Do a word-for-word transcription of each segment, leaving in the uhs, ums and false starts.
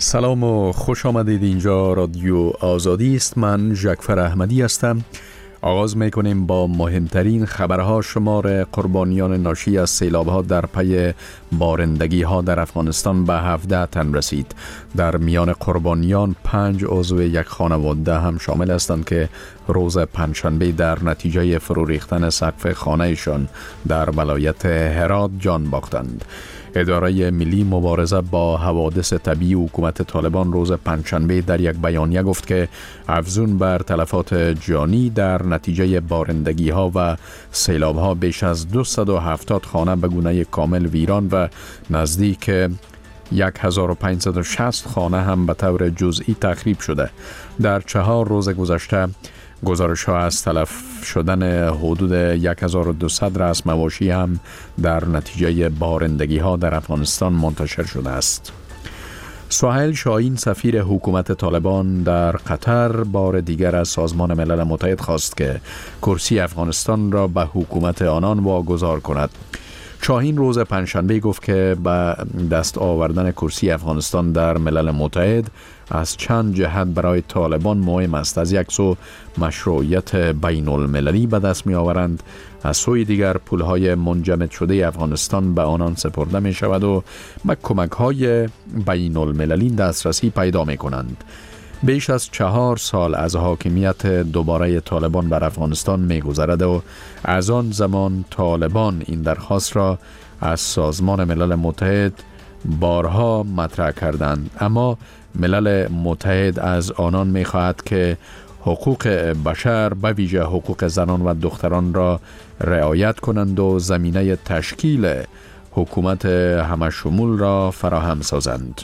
سلام و خوش آمدید. اینجا رادیو آزادی است. من ژکفر احمدی هستم. آغاز میکنیم با مهمترین خبرها. شمار قربانیان ناشی از سیلاب‌ها در پی بارندگی‌ها در افغانستان به هفده تن رسید. در میان قربانیان پنج عضو یک خانواده هم شامل هستند که روز پنجشنبه در نتیجه فرو ریختن سقف خانه‌شان در ولایت هرات جان باختند. اداره ملی مبارزه با حوادث طبیعی حکومت طالبان روز پنجشنبه در یک بیانیه گفت که افزون بر تلفات جانی در نتیجه بارندگی ها و سیلاب ها بیش از دویست و هفتاد خانه به گونه کامل ویران و نزدیک هزار و پانصد و شصت خانه هم به طور جزئی تخریب شده. در چهار روز گذشته گزارش ها از تلف شدن حدود هزار و دویست رأس مواشی هم در نتیجه بارندگی ها در افغانستان منتشر شده است. سهیل شاهین سفیر حکومت طالبان در قطر بار دیگر از سازمان ملل متحد خواست که کرسی افغانستان را به حکومت آنان واگذار کند. شاهین روز پنجشنبه گفت که به دست آوردن کرسی افغانستان در ملل متحد از چند جهت برای طالبان مهم است. از یک سو مشروعیت بین المللی به دست می آورند، از سوی دیگر پولهای منجمد شده افغانستان به آنان سپرده می شود و به کمک های بین المللی دسترسی پیدا می کنند. بیش از چهار سال از حاکمیت دوباره طالبان بر افغانستان می گذرد و از آن زمان طالبان این درخواست را از سازمان ملل متحد بارها مطرح کردند، اما ملل متحد از آنان می خواهد که حقوق بشر به ویژه حقوق زنان و دختران را رعایت کنند و زمینه تشکیل حکومت همشمول را فراهم سازند.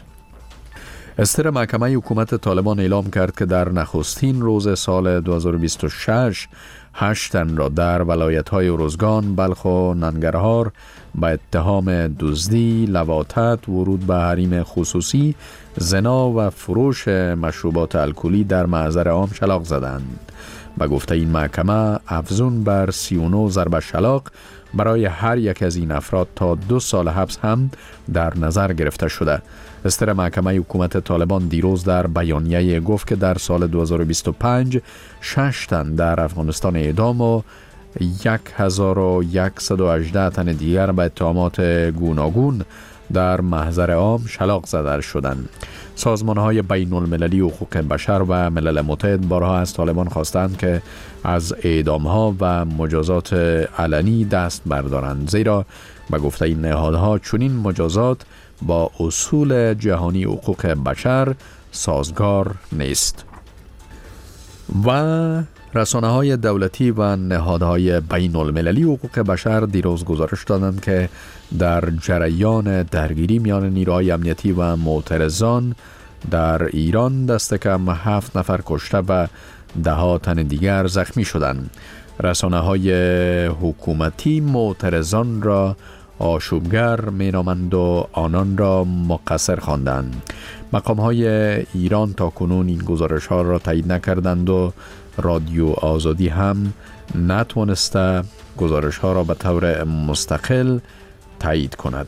استر محکمه حکومت طالبان اعلام کرد که در نخستین روز سال دو هزار و بیست و شش هشت تن را در ولایت‌های ارزگان، بلخ و ننگرهار به اتهام دزدی، لواطت، ورود به حریم خصوصی، زنا و فروش مشروبات الکلی در محضر عام شلاق زدند. به گفته این محکمه افزون بر سی و نه ضرب شلاق برای هر یک از این افراد تا دو سال حبس هم در نظر گرفته شده. استر محکمه حکومت طالبان دیروز در بیانیه گفت که در سال دو هزار و بیست و پنج شش تن در افغانستان اعدام و هزار و صد و هجده تن دیگر به اتهامات گوناگون در محضر عام شلاق زده شدند. سازمان‌های بین المللی حقوق بشر و ملل متحد بارها از طالبان خواستند که از اعدام‌ها و مجازات علنی دست بردارند، زیرا به گفته این نهادها چنین مجازات با اصول جهانی حقوق بشر سازگار نیست. و رسانه‌های دولتی و نهادهای بین المللی حقوق بشر دیروز گزارش دادند که در جریان درگیری میان نیروهای امنیتی و معترضان در ایران دست کم هفت نفر کشته و ده ها تن دیگر زخمی شدند. رسانه‌های حکومتی معترضان را آشوبگر مینامند و آنان را مقصر خواندند. مقام‌های ایران تا کنون این گزارش‌ها را تایید نکردند و رادیو آزادی هم نتوانسته گزارش‌ها را به طور مستقل تایید کند.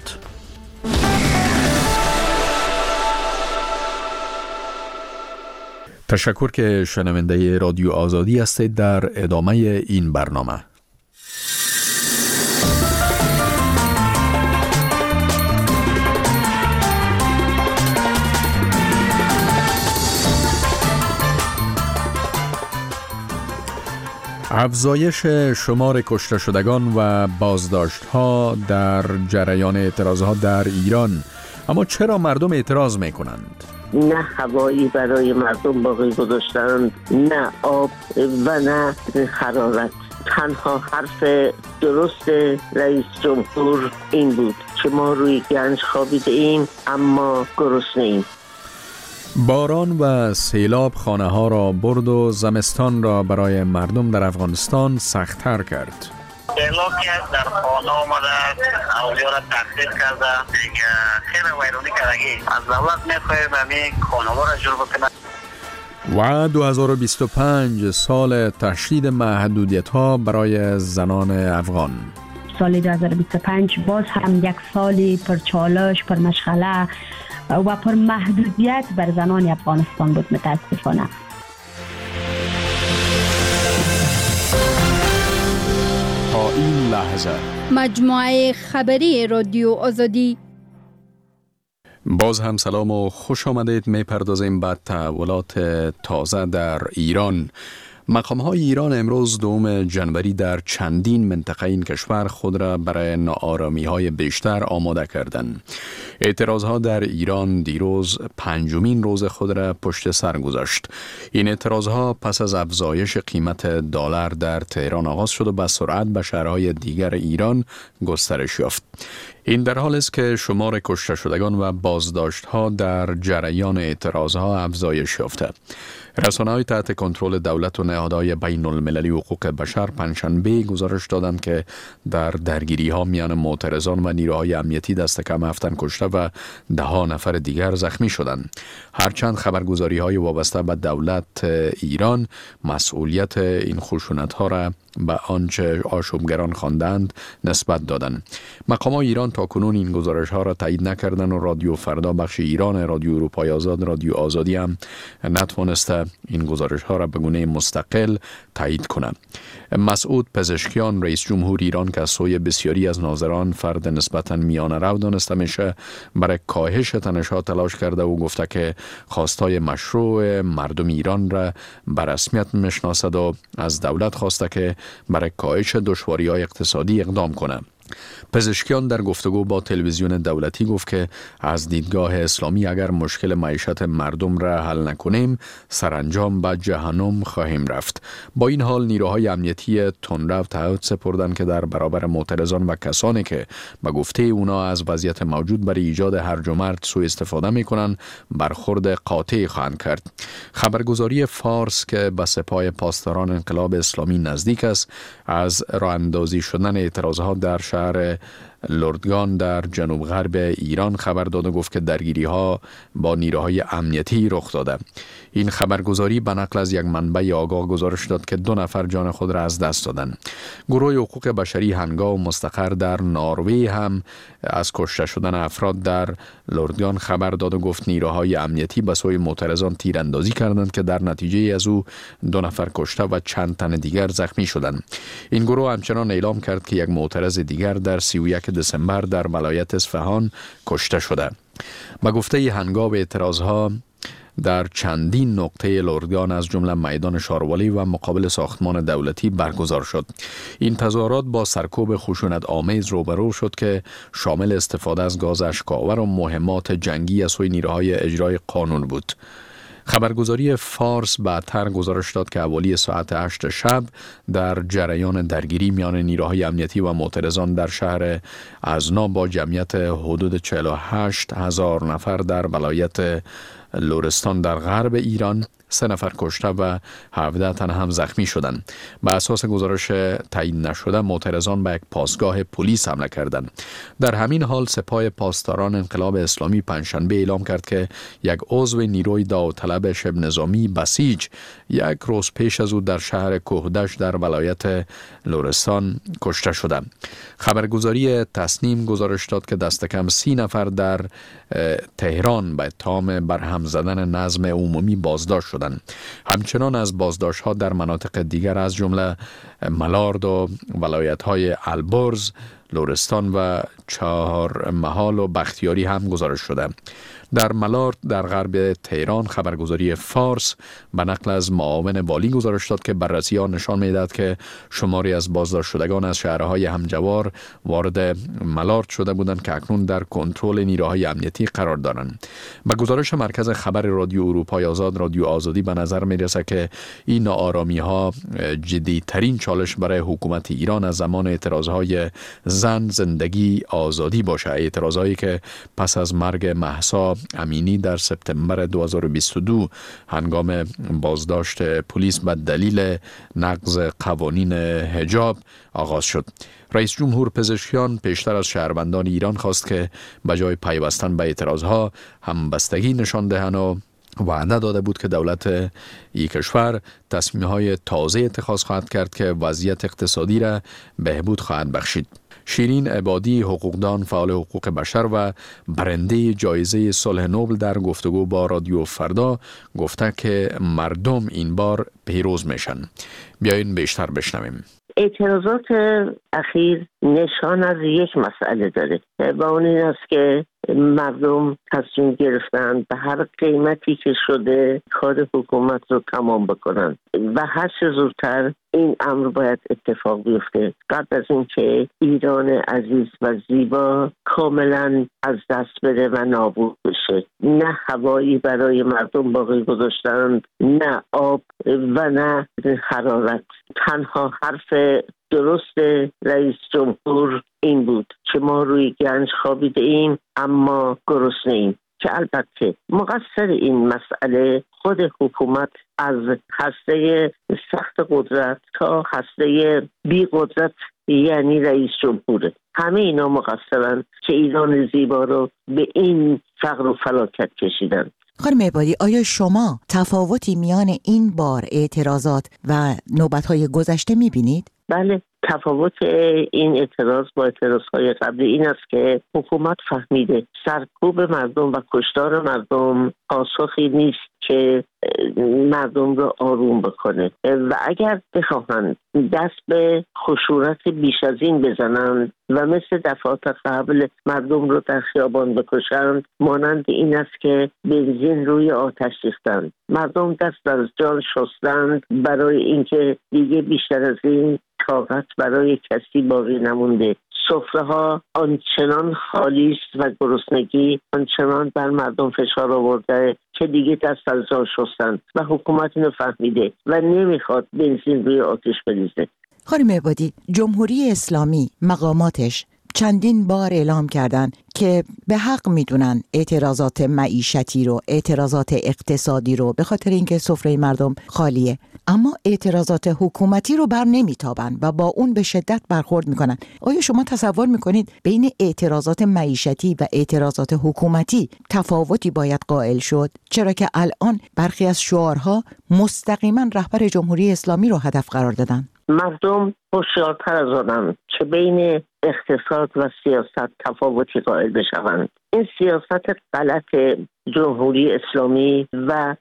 تشکر که شنونده رادیو آزادی هستید. در ادامه این برنامه افزایش شمار کشته شدگان و بازداشت‌ها در جریان اعتراضات در ایران. اما چرا مردم اعتراض می‌کنند؟ نه هوایی برای مردم باقی گذاشتند، نه آب و نه حرارت. تنها حرف درست رئیس جمهور این بود که ما روی گنج خوابیده ایم اما گرسنه ایم. باران و سیلاب خانه ها را برد و زمستان را برای مردم در افغانستان سخت‌تر کرد. سیلاب که در خانه آمده اولیا را تخریب کرده، خیلی ویرانی کردگی. از دولت میخواهیم همین خانه ها را جور بکنه. و دو هزار و بیست و پنج سال تشدید محدودیت ها برای زنان افغان. سال دو هزار و بیست و پنج باز هم یک سال پر چالش، پر مشغله و پر محدودیت بر زنان افغانستان بود متاسفانه. تا این لحظه مجموعه خبری رادیو آزادی. باز هم سلام و خوش آمدید. می پردازیم به تحولات تازه در ایران. مقام‌های ایران امروز دوم جنوری در چندین منطقه این کشور خود را برای ناآرامی‌های بیشتر آماده کردند. اعتراضها در ایران دیروز پنجمین روز خود را پشت سر گذاشت. این اعتراضها پس از افزایش قیمت دلار در تهران آغاز شد و به سرعت به شهرهای دیگر ایران گسترش یافت. این در حالی است که شمار کشته شدگان و بازداشت‌ها در جریان اعتراضها افزایش یافته. رسانه‌های تحت کنترل دولت و نهادهای بین المللی حقوق بشر پنجشنبه گزارش دادند که در درگیری‌ها میان معترضان و نیروهای امنیتی دست کم هفت تن کشته و ده ها نفر دیگر زخمی شدند. هرچند خبرگزاری‌های وابسته به دولت ایران مسئولیت این خشونت‌ها را به آنچه آشوبگران خواندند نسبت دادند. مقامات ایران تاکنون این گزارش‌ها را تایید نکردند و رادیو فردا بخش ایران، رادیو اروپای آزاد، رادیو آزادی هم نتوانسته این گزارش‌ها را به گونه مستقل تایید کنند. مسعود پزشکیان رئیس جمهور ایران که از سوی بسیاری از ناظران فرد نسبتاً میانه رو دانسته میشه برای کاهش تنش‌ها تلاش کرده و گفته که خواستای مشروع مردم ایران را به رسمیت میشناسد و از دولت خواسته که برای کاهش دشواری‌های اقتصادی اقدام کنه. پزشکیان در گفتگو با تلویزیون دولتی گفت که از دیدگاه اسلامی اگر مشکل معیشت مردم را حل نکنیم سرانجام به جهنم خواهیم رفت. با این حال نیروهای امنیتی تندرو تعهد سپردند که در برابر معترضان و کسانی که به گفته اونا از وضعیت موجود برای ایجاد هرج و مرج سوء استفاده میکنند برخورد قاطع خواهند کرد. خبرگزاری فارس که به سپاه پاسداران انقلاب اسلامی نزدیک است از راه اندازی شدن اعتراضات در شهر لردگان در جنوب غرب ایران خبر داد و گفت که درگیری ها با نیروهای امنیتی رخ داده. این خبرگزاری به نقل از یک منبع آگاه گزارش داد که دو نفر جان خود را از دست دادند. گروه حقوق بشری هنگام مستقر در نروژ هم از کشته شدن افراد در لردگان خبر داد و گفت نیروهای امنیتی به سوی معترضان تیراندازی کردند که در نتیجه از او دو نفر کشته و چند تن دیگر زخمی شدند. این گروه همچنان اعلام کرد که یک معترض دیگر در سی و یک دسامبر در ولایت اصفهان کشته شده. به گفته هنگام اعتراضها در چندین نقطه لردگان از جمله میدان شاروالی و مقابل ساختمان دولتی برگزار شد. این تظاهرات با سرکوب خشونت آمیز روبرو شد که شامل استفاده از گاز اشک‌آور و مهمات جنگی از سوی نیروهای اجرای قانون بود. خبرگزاری فارس بعدتر گزارش داد که حوالی ساعت هشت شب در جریان درگیری میان نیروهای امنیتی و معترضان در شهر ازنا با جمعیت حدود چهل و هشت هزار نفر در ولایت لرستان در غرب ایران سه نفر کشته و هفده تن هم زخمی شدند. به اساس گزارش تایید نشده معترضان به یک پاسگاه پلیس حمله کردند. در همین حال سپاه پاسداران انقلاب اسلامی پنجشنبه اعلام کرد که یک عضو نیروی داوطلب شبه نظامی بسیج یک روز پیش از او در شهر کوهدشت در ولایت لرستان کشته شده. خبرگزاری تصنیم گزارش داد که دست کم سی نفر در تهران به اتهام برهم زدن نظم عمومی بازداشت شدند. همچنان از بازداشت‌ها در مناطق دیگر از جمله ملارد و ولایت‌های البرز، لرستان و چهارمحال و بختیاری هم گزارش شده. در ملارد در غرب تهران خبرگزاری فارس به نقل از معاون والی گزارش داد که بررسی‌ها نشان می‌دهد که شماری از بازداشت شدگان از شهرهای همجوار وارد ملارد شده بودند که اکنون در کنترل نیروهای امنیتی قرار دارند. به گزارش مرکز خبر رادیو اروپای آزاد، رادیو آزادی به نظر می‌رسد که این ناآرامی‌ها جدی‌ترین چالش برای حکومت ایران از زمان اعتراضهای زن زندگی آزادی باشه. اعتراضایی که پس از مرگ مهسا امینی در سپتامبر دو هزار و بیست و دو هنگام بازداشت پلیس به دلیل نقض قوانین حجاب آغاز شد. رئیس جمهور پزشکیان پیشتر از شهروندان ایران خواست که به جای پیوستن به اعتراضها همبستگی نشان دهند و وعده داده بود که دولت این کشور تصمیم‌های تازه اتخاذ خواهد کرد که وضعیت اقتصادی را بهبود خواهد بخشید. شیرین عبادی، حقوقدان، فعال حقوق بشر و برنده جایزه صلح نوبل در گفتگو با رادیو فردا گفته که مردم این بار پیروز میشن. بیاین بیشتر بشنویم. اعتراضات اخیر نشان از یک مسئله داره و اون این است که مردم تصمیم گرفتن به هر قیمتی که شده کار حکومت رو تمام بکنن و هر چه زودتر این امر باید اتفاق بیفته قبل از اینکه ایران عزیز و زیبا کاملا از دست بره و نابود بشه. نه هوایی برای مردم باقی گذاشتن، نه آب و نه حرارت. تنها حرف درست رئیس جمهور این بود که ما روی گنج خوابیده ایم اما گرسنه ایم، که البته مقصر این مسئله خود حکومت از هسته سخت قدرت تا هسته بی قدرت یعنی رئیس جمهوره. همه اینا مقصرن که ایران زیبا رو به این فقر و فلاکت کشیدن. خانم عبادی، آیا شما تفاوتی میان این بار اعتراضات و نوبت‌های گذشته می‌بینید؟ بله، تفاوت این اعتراض با اعتراضهای قبلی این است که حکومت فهمیده سرکوب مردم و کشتار مردم پاسخی نیست که مردم رو آروم بکنه و اگر بخواهند دست به خشونت بیش از این بزنند و مثل دفعات قبل مردم رو در خیابان بکشند، مانند این است که بنزین روی آتش ریختند. مردم دست از جان شستند برای اینکه دیگه بیشتر از این طاقت برای کسی باقی نمونده. سفره ها آنچنان خالی است و گرسنگی آنچنان بر مردم فشار آورده که دیگه دست از جان شستند و حکومت اینو فهمیده و نمیخواد بنزین روی آتش بریزه. خانم عبادی، جمهوری اسلامی مقاماتش چندین بار اعلام کردن که به حق میدونن اعتراضات معیشتی رو، اعتراضات اقتصادی رو، به خاطر اینکه سفره مردم خالیه، اما اعتراضات حکومتی رو بر نمیتابن و با اون به شدت برخورد میکنن. آیا شما تصور میکنید بین اعتراضات معیشتی و اعتراضات حکومتی تفاوتی باید قائل شد؟ چرا که الان برخی از شعارها مستقیما رهبر جمهوری اسلامی رو هدف قرار دادن. مردم هوشیارتر از آنند که بین اقتصاد و سیاست تفاوتی قائل بشوند. این سیاست غلط جمهوری اسلامی و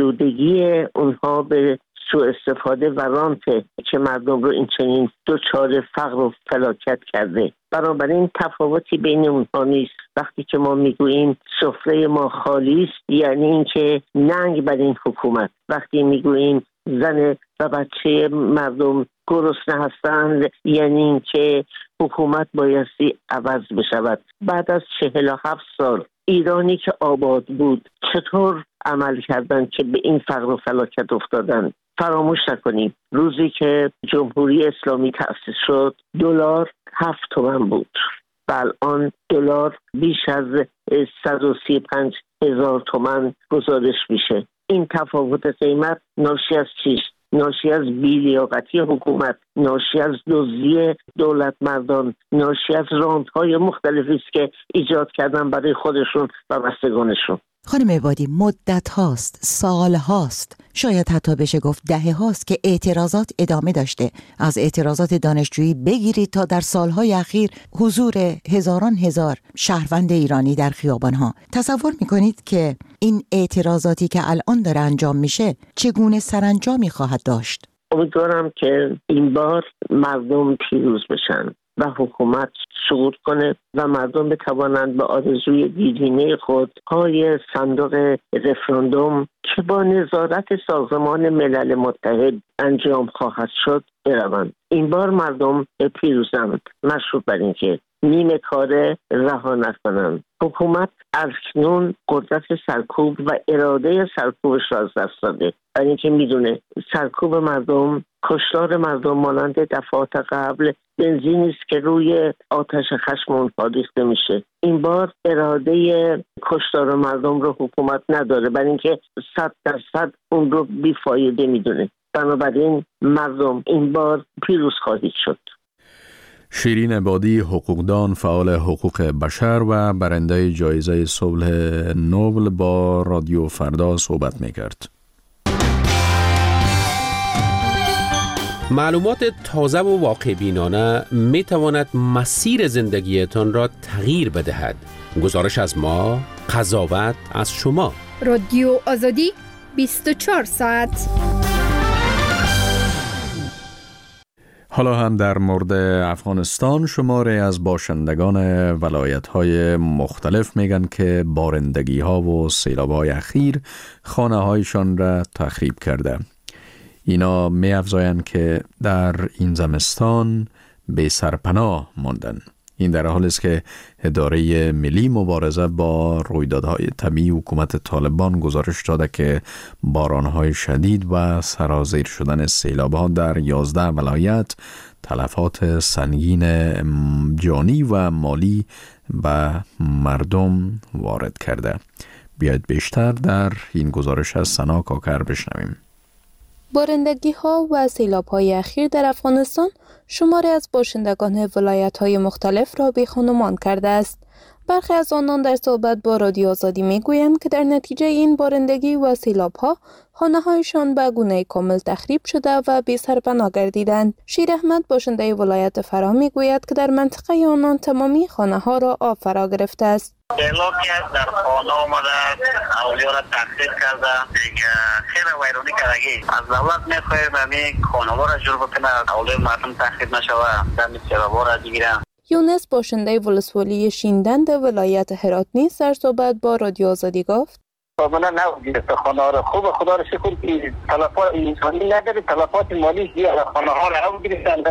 آلودگی اونها به سوء استفاده و رانت که مردم رو این چنین دچار فقر و فلاکت کرده. بنابراین تفاوتی بین اونها نیست. وقتی که ما میگوییم سفره ما خالی است یعنی اینکه ننگ بر این حکومت. وقتی میگوییم زن و بچه مردم گرسنه هستند یعنی اینکه حکومت بایستی عوض بشود. بعد از چهل و هفت سال ایرانی که آباد بود چطور عمل کردند که به این فقر و فلاکت افتادن؟ فراموش نکنیم روزی که جمهوری اسلامی تأسیس شد دلار هفت تومن بود و الان دلار بیش از صد و سی و پنج هزار تومن گزارش میشه. این تفاوت قیمت ناشی از چیست؟ ناشی از بی‌لیاقتی حکومت، ناشی از دزدی دولت مردان، ناشی از راندهای مختلفی است که ایجاد کردن برای خودشون و بستگانشون. خانم عبادی، مدت هاست، سال هاست، شاید حتی بشه گفت دهه هاست که اعتراضات ادامه داشته. از اعتراضات دانشجویی بگیرید تا در سالهای اخیر حضور هزاران هزار شهروند ایرانی در خیابانها. تصور میکنید که این اعتراضاتی که الان داره انجام میشه چگونه سرانجامی خواهد داشت؟ امیدوارم که این بار مردم پیروز بشن و حکومت سقوط کنه و مردم بتوانند به آرزوی دیرینه خود پای صندوق رفراندوم که با نظارت سازمان ملل متحد انجام خواهد شد بروند. این بار مردم پیروزند، مشروط بر اینکه نیمه کاره رها نکنند. حکومت اکنون قدرت سرکوب و اراده سرکوبش را از دست داده، برای اینکه میدونه سرکوب مردم، کشتار مردم مانند دفعات قبل بنزینی است که روی آتش خشم اونها ریخته میشه. این بار اراده کشتار مردم رو حکومت نداره، برای اینکه صد درصد اون رو بیفایده میدونه. بنابراین مردم این بار پیروز خواهید شد. شیرین عبادی، حقوقدان، فعال حقوق بشر و برنده جایزه صلح نوبل با رادیو فردا صحبت می‌کرد. معلومات تازه و واقع بینانه می تواند مسیر زندگیتان را تغییر بدهد. گزارش از ما، قضاوت از شما. رادیو آزادی بیست و چهار ساعت. حالا هم در مورد افغانستان شماره از باشندگان ولایت‌های مختلف میگن که بارندگی‌ها و سیلاب‌های اخیر خانه‌هایشان را تخریب کرده. اینا می افزایند که در این زمستان به سرپناه ماندن. این در حالی است که اداره ملی مبارزه با رویدادهای طبیعی حکومت طالبان گزارش داده که بارانهای شدید و سرازیر شدن سیلاب‌ها در یازده ولایت تلفات سنگین جانی و مالی و مردم وارد کرده. بیاید بیشتر در این گزارش از سنا کاکر بشنویم. بارندگی ها و سیلاب های اخیر در افغانستان شماری از باشندگان ولایت های مختلف را بی‌خانمان کرده است. برخی از آنان در صحبت با رادیو آزادی می گویند که در نتیجه این بارندگی و سیلاب ها خانه هایشان به گونه کامل تخریب شده و بی سرپناه گردیدند. شیر احمد باشنده ولایت فرا می گوید که در منطقه آنان تمامی خانه ها را آب فرا گرفته است. سیلاب که در خانه آمده اولیا را تخریب کرده، دیگه خیلی ویرانی کردگی. از دولت میخواهیم همین خانه ها را جور بکنه، اولیا مردم تخریب نشوه، دمی سیلاب ها را بگیرن. یونس باشنده ولسوالی شیندند ولایت هرات نیز در صحبت با رادیو آزادی گفت: من نوگیرست خانه ها را خوب خدا را شکر که تلفات انسانی نداره، تلفات مالی زیاد خانه ها را هم گرفتن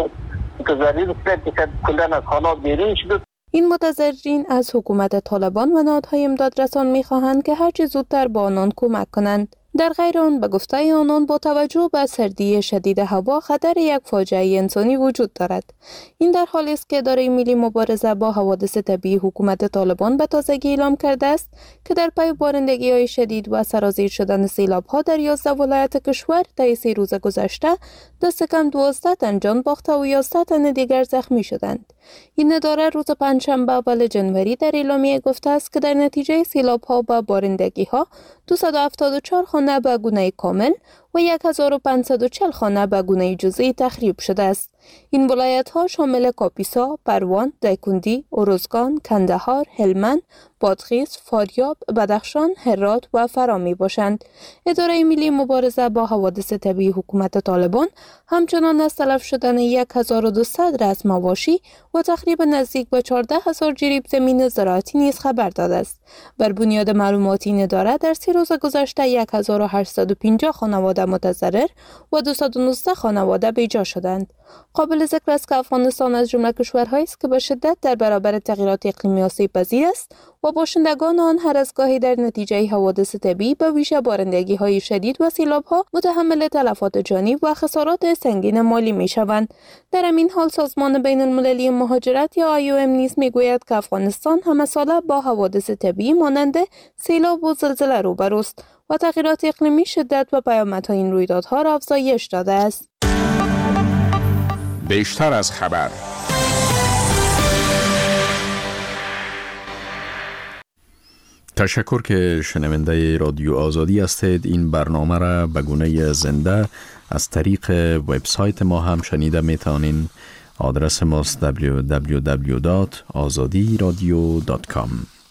که ضریر است که کلن از خانه بیرون شد. این متضررین از حکومت طالبان و نهادهای امدادرسان می‌خواهند که هرچه زودتر با آنان کمک کنند. در غیر آن به گفته آنان با توجه به سردی شدید هوا خطر یک فاجعه انسانی وجود دارد. این در حالی است که اداره ملی مبارزه با حوادث طبیعی حکومت طالبان به تازگی اعلام کرده است که در پی بارندگی‌های شدید و سرازیر شدن سیلاب‌ها در یازده ولایت کشور طی سه روز گذشته دست کم دوازده تن جان باخته و یازده تن دیگر زخمی شدند. این اداره روز پنجشنبه اول جنوری در اعلامیه گفته است که در نتیجه سیلاب‌ها و بارندگی‌ها دویست و هفتاد و چهار خانه به گونه کامل و هزار و پانصد و چهل خانه به گونه جزئی تخریب شده است. این ولایت‌ها شامل کاپیسا، پروان، دایکندی، ارزگان، کندهار، هلمند، بادغیس، فاریاب، بدخشان، هرات و فرا میباشند. اداره ملی مبارزه با حوادث طبیعی حکومت طالبان همچنان از تلف شدن هزار و دویست رأس مواشی و تخریب نزدیک به چهارده هزار جریب زمین زراعتی نیز خبر داده است. بر بنیاد معلومات این اداره در سه روز گذشته هزار و هشتصد و پنجاه خانواده متضرر و دویست و نوزده خانواده بیجا شدند. قابل ذکر است که افغانستان از جمله کشورهایی است که به شدت در برابر تغییرات اقلیمی آسیب پذیر است و باشندگان آن هر از گاهی در نتیجه حوادث طبیعی به ویژه بارندگی‌های شدید و سیلاب‌ها متحمل تلفات جانی و خسارات سنگین مالی می‌شوند. در همین حال سازمان بین‌المللی مهاجرت یا آی او ام نیز می‌گوید که افغانستان همه ساله با حوادث طبیعی مانند سیلاب و زلزله روبروست و تغییرات اقلیمی شدت و پیامدهای این رویدادها را افزایش داده است. بیشتر از خبر. تشکر که شنونده رادیو آزادی هستید. این برنامه را به گونه زنده از طریق وبسایت ما هم شنیده میتونین. آدرس ماست دبلیو دبلیو دبلیو دات آزادی رادیو دات کام.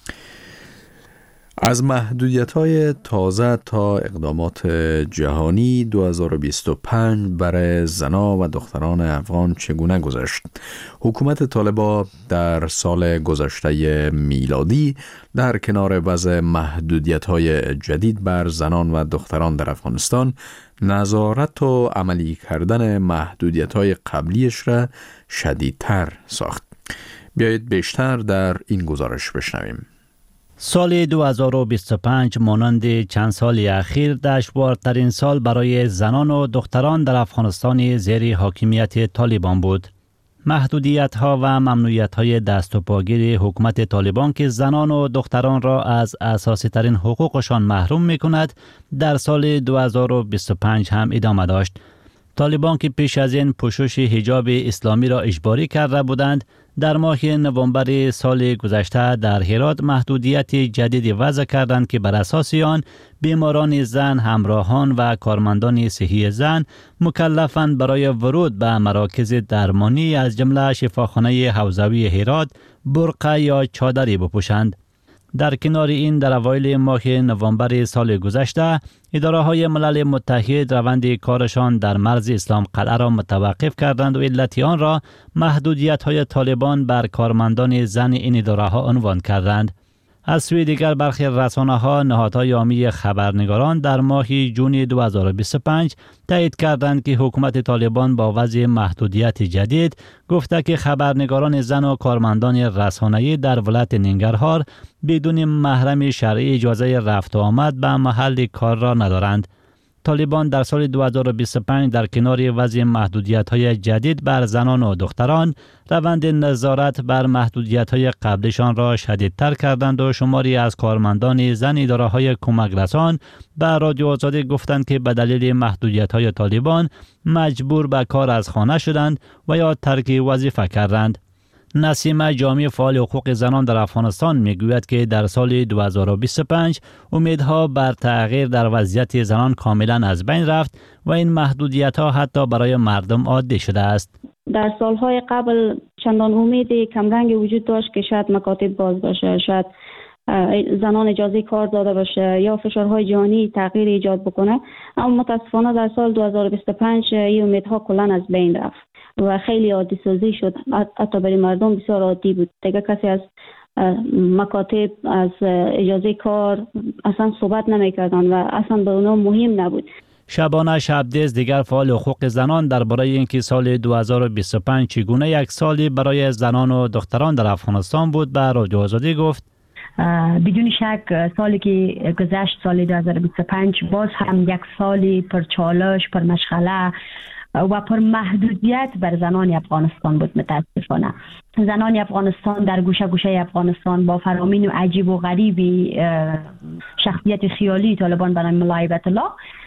از محدودیت‌های تازه تا اقدامات جهانی دو هزار و بیست و پنج برای زنان و دختران افغان چگونه گذشت؟ حکومت طالبان در سال گذشته میلادی در کنار وضع محدودیت‌های جدید بر زنان و دختران در افغانستان نظارت و عملی کردن محدودیت‌های قبلیش را شدیدتر ساخت. بیایید بیشتر در این گزارش بشنویم. سال دو هزار و بیست و پنج مانند چند سال اخیر دشوارترین سال برای زنان و دختران در افغانستان زیر حاکمیت طالبان بود. محدودیت ها و ممنوعیت های دست و پاگیر حکومت طالبان که زنان و دختران را از اساسی ترین حقوقشان محروم می کند در سال دو هزار و بیست و پنج هم ادامه داشت. طالبان که پیش از این پوشش حجاب اسلامی را اجباری کرده بودند، در ماه نوامبر سال گذشته در هرات محدودیت جدید وضع کردند که بر اساس آن بیماران زن، همراهان و کارمندان صحی زن مکلفند برای ورود به مراکز درمانی از جمله شفاخانه حوزوی هرات برقع یا چادری بپوشند. در کنار این، در اوایل ماه نوامبر سال گذشته اداره های ملل متحد روند کارشان در مرز اسلام قلعه را متوقف کردند و علت آن را محدودیت های طالبان بر کارمندان زن این اداره ها عنوان کردند. از سوی دیگر برخی رسانه ها نهادهای عامی خبرنگاران در ماه جون دو هزار و بیست و پنج تایید کردند که حکومت طالبان با وضع محدودیت جدید گفته که خبرنگاران زن و کارمندان رسانه‌ای در ولایت ننگرهار بدون محرم شرعی اجازه رفت و آمد به محل کار را ندارند. طالبان در سال دو هزار و بیست و پنج در کنار وضع محدودیت‌های جدید بر زنان و دختران، روند نظارت بر محدودیت‌های قبلشان را شدیدتر کردند و شماری از کارمندان زن اداره‌های کمک رسان به رادیو آزادی گفتند که به دلیل محدودیت‌های طالبان مجبور به کار از خانه شدند و یا ترک وظیفه کردند. نسیم جامی فعال حقوق زنان در افغانستان میگوید که در سال دو هزار و بیست و پنج امیدها بر تغییر در وضعیت زنان کاملا از بین رفت و این محدودیت‌ها حتی برای مردم عادی شده است. در سالهای قبل چندان امید کمرنگ وجود داشت که شاید مکاتب باز باشه، شاید زنان اجازه کار داده باشه یا فشارهای جهانی تغییر ایجاد بکنه، اما متاسفانه در سال دو هزار و بیست و پنج این امیدها کلا از بین رفت و خیلی عادی سازی شد. حتی برای مردم بسیار عادی بود. دیگه کسی از مکاتب، از اجازه کار اصلا صحبت نمی‌کردند و اصلا به اونها مهم نبود. شبانه شبدیز دیگر فعال حقوق زنان درباره اینکه سال دو هزار و بیست و پنج چگونه یک سالی برای زنان و دختران در افغانستان بود به رادیو آزادی گفت: بدون شک سالی که گذشت، سال دو هزار و بیست و پنج باز هم یک سالی پر چالش، پر مشغله و پر محدودیت بر زنان افغانستان بود. متاسفانه زنان افغانستان در گوشه گوشه افغانستان با فرامین و عجیب و غریبی شخصیت خیالی طالبان به نام ملا هیبت الله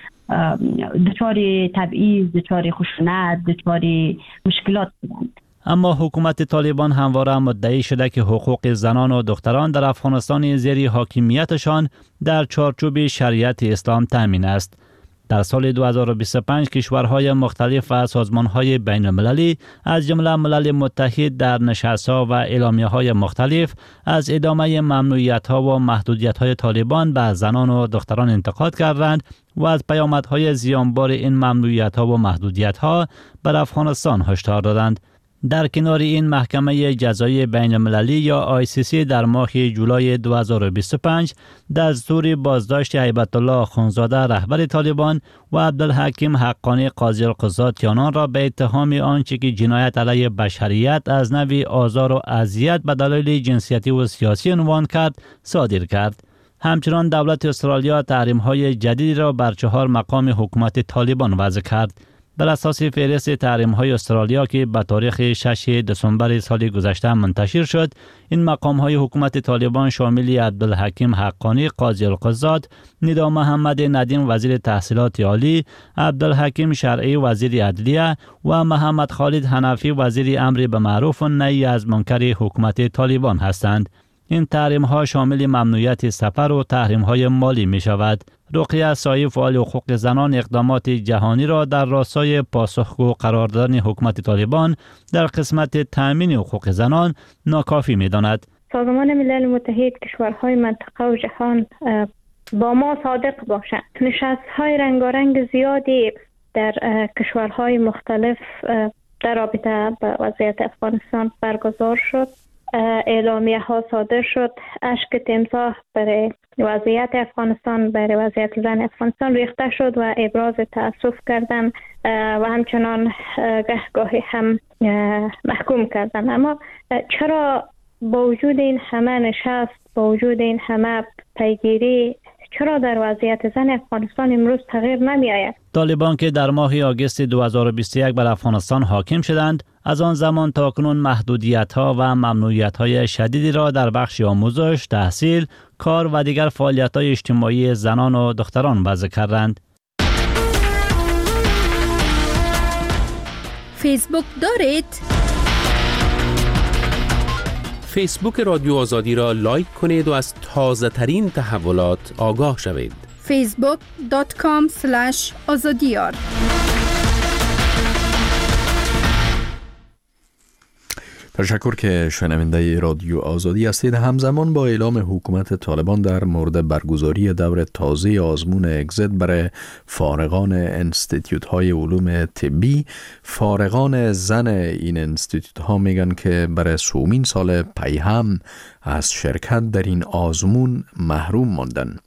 دچار تبعیض، دچار خشونت، دچار مشکلات بودند. اما حکومت طالبان همواره مدعی شده که حقوق زنان و دختران در افغانستان زیر حاکمیتشان در چارچوب شریعت اسلام تامین است. در سال دو هزار و بیست و پنج کشورهای مختلف و سازمانهای بین المللی از جمله ملل متحد در نشست‌ها و اعلامیه‌های مختلف از ادامه ممنوعیت‌ها و محدودیت‌های طالبان به زنان و دختران انتقاد کردند و از پیامدهای زیانبار این ممنوعیت‌ها و محدودیت‌ها بر افغانستان هشدار دادند. در کنار این، محکمه جزایی بین المللی یا آی سی سی در ماه جولای دو هزار و بیست و پنج دستور بازداشت هیبت الله آخونزاده رهبر طالبان و عبدالحکیم حقانی قاضی القضات یانان را به اتهام آنچه که جنایت علیه بشریت از نوع آزار و اذیت به دلایل جنسیتی و سیاسی عنوان کرد صادر کرد. همچنان دولت استرالیا تحریم‌های جدیدی را بر چهار مقام حکومت طالبان وضع کرد. بر اساس فهرست تحریم‌های استرالیا که به تاریخ شش دسامبر سال گذشته منتشر شد، این مقام‌های حکومت طالبان شامل عبدالحکیم حقانی قاضی القضات، ندا محمد ندیم وزیر تحصیلات عالی، عبدالحکیم شرعی وزیر عدلیه و محمد خالد حنفی وزیر امر به معروف و نهی از منکر حکومت طالبان هستند. این تحریم‌ها شامل ممنوعیت سفر و تحریم‌های مالی می‌شود. رقیه سایی فعال حقوق زنان اقدامات جهانی را در راستای پاسخگو قرار دادن حکومت طالبان در قسمت تأمین حقوق زنان ناکافی می‌داند. سازمان ملل متحد کشورهای منطقه و جهان با ما صادق باشند. نشست‌های رنگارنگ زیادی در کشورهای مختلف در رابطه با وضعیت افغانستان برگزار شد. اعلامیه ها صادر شد. اشک تمساح برای وضعیت افغانستان، برای وضعیت زن افغانستان ریخته شد و ابراز تأسف کردن و همچنان گهگاهی هم محکوم کردن. اما چرا با وجود این همه نشست، با وجود این همه پیگیری، چرا در وضعیت زن افغانستان امروز تغییر نمی آید؟ طالبان که در ماه آگوست دو هزار و بیست و یک بر افغانستان حاکم شدند، از آن زمان تا کنون محدودیت‌ها و ممنوعیت‌های شدیدی را در بخش آموزش، تحصیل، کار و دیگر فعالیت‌های اجتماعی زنان و دختران وضع کردند. فیسبوک دارید؟ فیسبوک رادیو آزادی را لایک کنید و از تازه ترین تحولات آگاه شوید. فیسبوک دات کام اسلش آزادیار. تشکر که شنونده رادیو آزادی هستید. همزمان با اعلام حکومت طالبان در مورد برگزاری دور تازه آزمون اگزیت برای فارغان انستیتیوت های علوم طبی، فارغان زن این انستیتیوت ها میگن که برای سومین سال پی هم از شرکت در این آزمون محروم ماندن.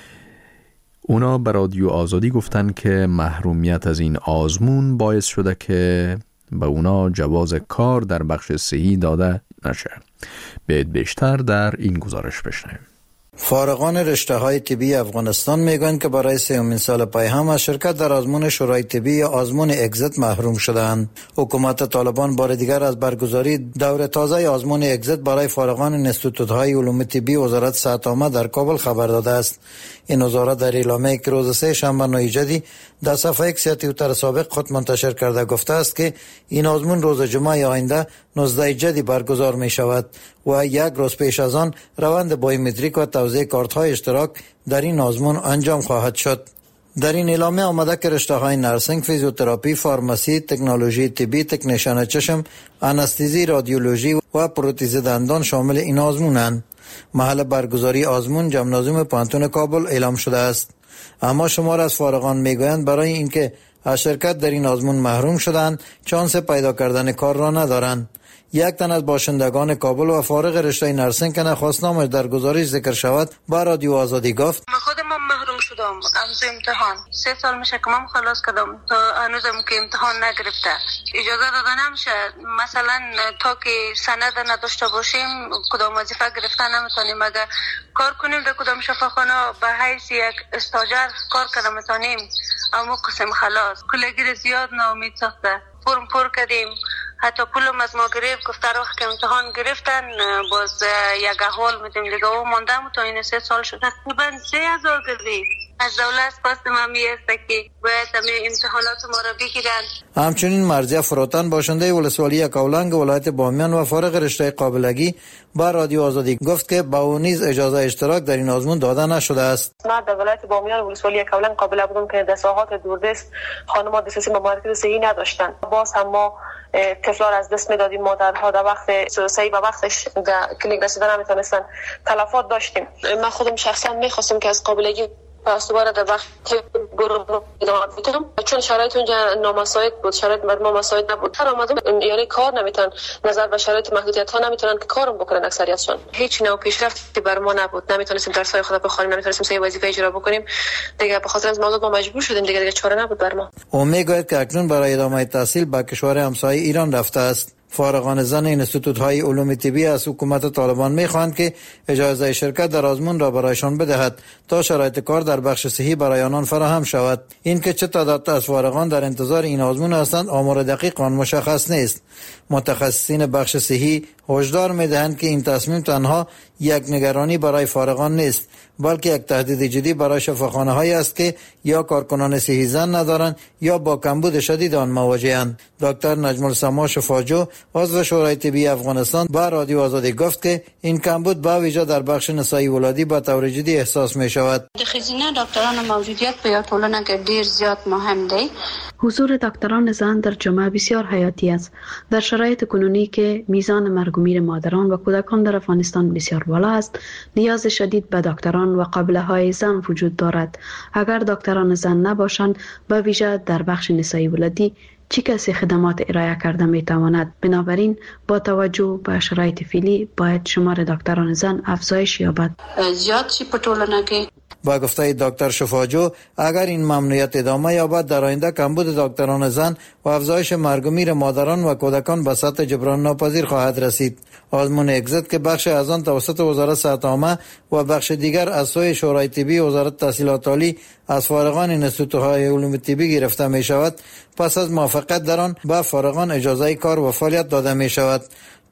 اونا به رادیو آزادی گفتن که محرومیت از این آزمون باعث شده که به اونا جواز کار در بخش صحی داده نشه. باید بیشتر در این گزارش بشنویم. فارغان رشته های طبی افغانستان میگویند که برای سومین سال پی هم از شرکت در آزمون شورای طبی یا آزمون اگزیت محروم شدند. حکومت طالبان بار دیگر از برگزاری دور تازه آزمون اگزیت برای فارغان انستیتوت های علوم طبی وزارت صحت عامه در کابل خبر داده است. این وزارت در اعلامیه‌ای که روز سه شنبه نه جدی در صفحه ایکس یا توییتر سابق خود منتشر کرده گفته است که این آزمون روز جمعه آینده نوزده جدی برگزار می شود و یک روز پیش از آن روند بایومتریک و توزیع کارت های اشتراک در این آزمون انجام خواهد شد. در این اعلامیه آمده که رشته های نرسینگ، فیزیوتراپی، فارماسی، تکنولوژی طبی، تکنیشن چشم، آنستزی، رادیولوژی و پروتز دندان شامل این آزمونند. محل برگزاری آزمون جمنازیوم پانتون کابل اعلام شده است. اما شمار از فارغان میگویند برای اینکه از شرکت در این آزمون محروم شدند شانس پیدا کردن کار را ندارند. یک تن از باشندگان کابل و فارغ رشته نرسینگ که نخواستنامش در گزارش ذکر شود با رادیو آزادی گفت: من خودم محروم شدم از امتحان. سه سال میشه که من خلاص کردم تا هنوزم که امتحان نگرفته. اجازه داده نمیشه مثلا تا که سند نداشته باشیم کدام وظیفه گرفته نمیتونیم. اگر کار کنیم در کدام شفاخانه به حیث یک استاجر کار کنیم میتونیم. اما قسم خلاص کلگیر زیاد ناامید ساخته. فرم پر کردیم، حتی پولم از ما گرفت. گفت در وقت که امتحان گرفتن باز یک احوال میدیم دیگه و ماندم تا این سه سال شد. تقریبا سه هزار گردید. از دولت خواستم همی است که باید همه امتحانات ما را بگیرن. همچنین مرضیه فروتن باشنده ولسوالی کولنگ ولایت بامیان و فارغ رشته قابلگی با رادیو آزادی گفت که با او نیز اجازه اشتراک در این آزمون داده نشده است. من در ولایت بامیان ولسوالی کولنگ قابل بودم که در ساحات دوردست خانم‌ها دسترسی به مراکز صحی نداشتند. باز هم ما طفلان از دست میدادیم. مادرها در وقت صحیح و وقتش در کلینیک رسیدن نمیتونستن. تلفات داشتیم. من خودم شخصا میخواستم که از قابلگی پس دوباره در وقت گروه ادامه بدم چون شرایط اونجا نامساعد بود. شرایط ما مساعد نبود. هر آمدم یعنی کار نمیتونن نظر به شرایط محدودیت ها نمیتونن که کارم بکنن. اکثریتشون هیچ نوع پیشرفتی بر ما نبود. نمیتونستیم درسای خود بخونیم، نمیتونستیم صحیح وظیفه اجرا بکنیم. دیگه به خاطر از موضوع ما مجبور شدیم. دیگه دیگه چاره نبود بر ما. او میگوید که اکنون برای ادامه تحصیل به کشور همسایه ایران رفته است. فارغان زن انستیتوت های علوم طبی از حکومت طالبان میخواهند که اجازه شرکت در آزمون را برایشان بدهد تا شرایط کار در بخش صحی برای آنان فراهم شود. این که چه تعداد از فارغان در انتظار این آزمون هستند آمار دقیق آن مشخص نیست. متخصصین بخش صحی هشدار میدهند که این تصمیم تنها یک نگرانی برای فارغان نیست بلکه یک تهدید جدی برای شفاخانه هایی است که یا کارکنان صحی زن ندارند یا با کمبود شدید آن مواجهند. دکتر نجم السما شفاجو عضو شورای طبی افغانستان با رادیو آزادی گفت که این کمبود با ویژه در بخش نسایی ولادی با طور جدی احساس می شود. د ښځینه ډاکټرانو موجودیت په یو ټولنه کې ډیر زیات مهم دی. حضور دکتران زن در جامعه بسیار حیاتی است. در شرایط کنونی که میزان مرگ و میر مادران و کودکان در افغانستان بسیار بالا است، نیاز شدید به دکتران و قابله های زن وجود دارد. اگر دکتران زن نباشند، به ویژه در بخش نسایی ولادی، چه کسی خدمات ارائه کرده می تواند؟ بنابراین با توجه به شرایط فعلی باید شمار دکتران زن افزایش یابد. زیاد شي په ټولنه کې. با گفته دکتر شفاجو اگر این ممنوعیت ادامه یابد در آینده کمبود دکتران زن و افزایش مرگ و میر مادران و کودکان به سطح جبران ناپذیر خواهد رسید. آزمون اگزیت که بخش از آن توسط وزارت صحت عامه و بخش دیگر از سوی شورای طبی وزارت تحصیلات عالی از فارغان انستیتوت‌های علوم طبی گرفته می شود، پس از موافقت در آن به فارغان اجازه کار و فعالیت داده می شود.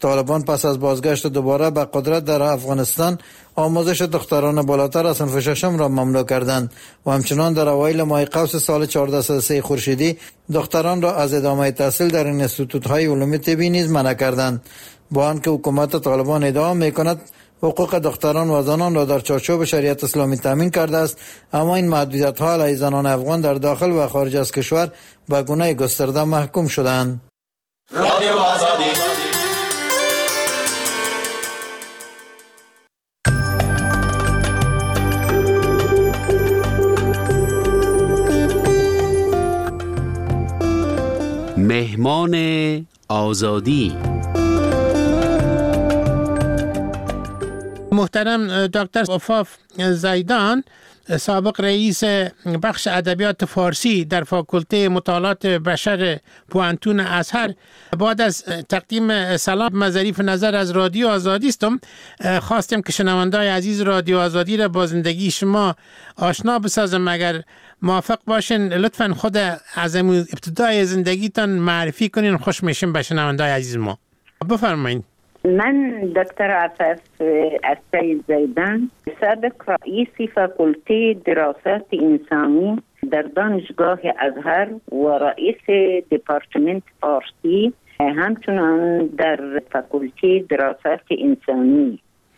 طالبان پس از بازگشت دوباره به قدرت در افغانستان آموزش دختران بالاتر از صنف ششم را ممنوع کردند و همچنان در اوایل ماه قوس سال چهارصد و سه خورشیدی دختران را از ادامه تحصیل در این انستیتوت‌های علوم طبی نیز منع کردند، با آنکه حکومت طالبان ادعا می‌کند حقوق دختران و زنان را در چارچوب شریعت اسلامی تامین کرده است، اما این محدودیت‌ها علیه زنان افغان در داخل و خارج از کشور به گونه گسترده محکوم شدند. رادیو آزادی مهمان آزادی. محترم دکتر عفاف زیدان، سابق رئیس بخش ادبیات فارسی در فاکولته مطالعات بشر پوانتون ازهر، بعد از تقدیم سلام ظریف نظر از رادیو آزادی استم، خواستم که شنوندای عزیز رادیو آزادی را با زندگی شما آشنا بسازم. اگر موافق باشین لطفاً خود از ابتدای زندگیتان معرفی کنین، خوش میشیم به شنوندای عزیز ما. بفرمایید. من دکتر عفاف السید زیدان، سابق رئیس فاکولته دراسات انسانی در دانشگاه ازهر و رئیس دپارتمنت فارسی، همچنان در فاکولته دراسات انسانی.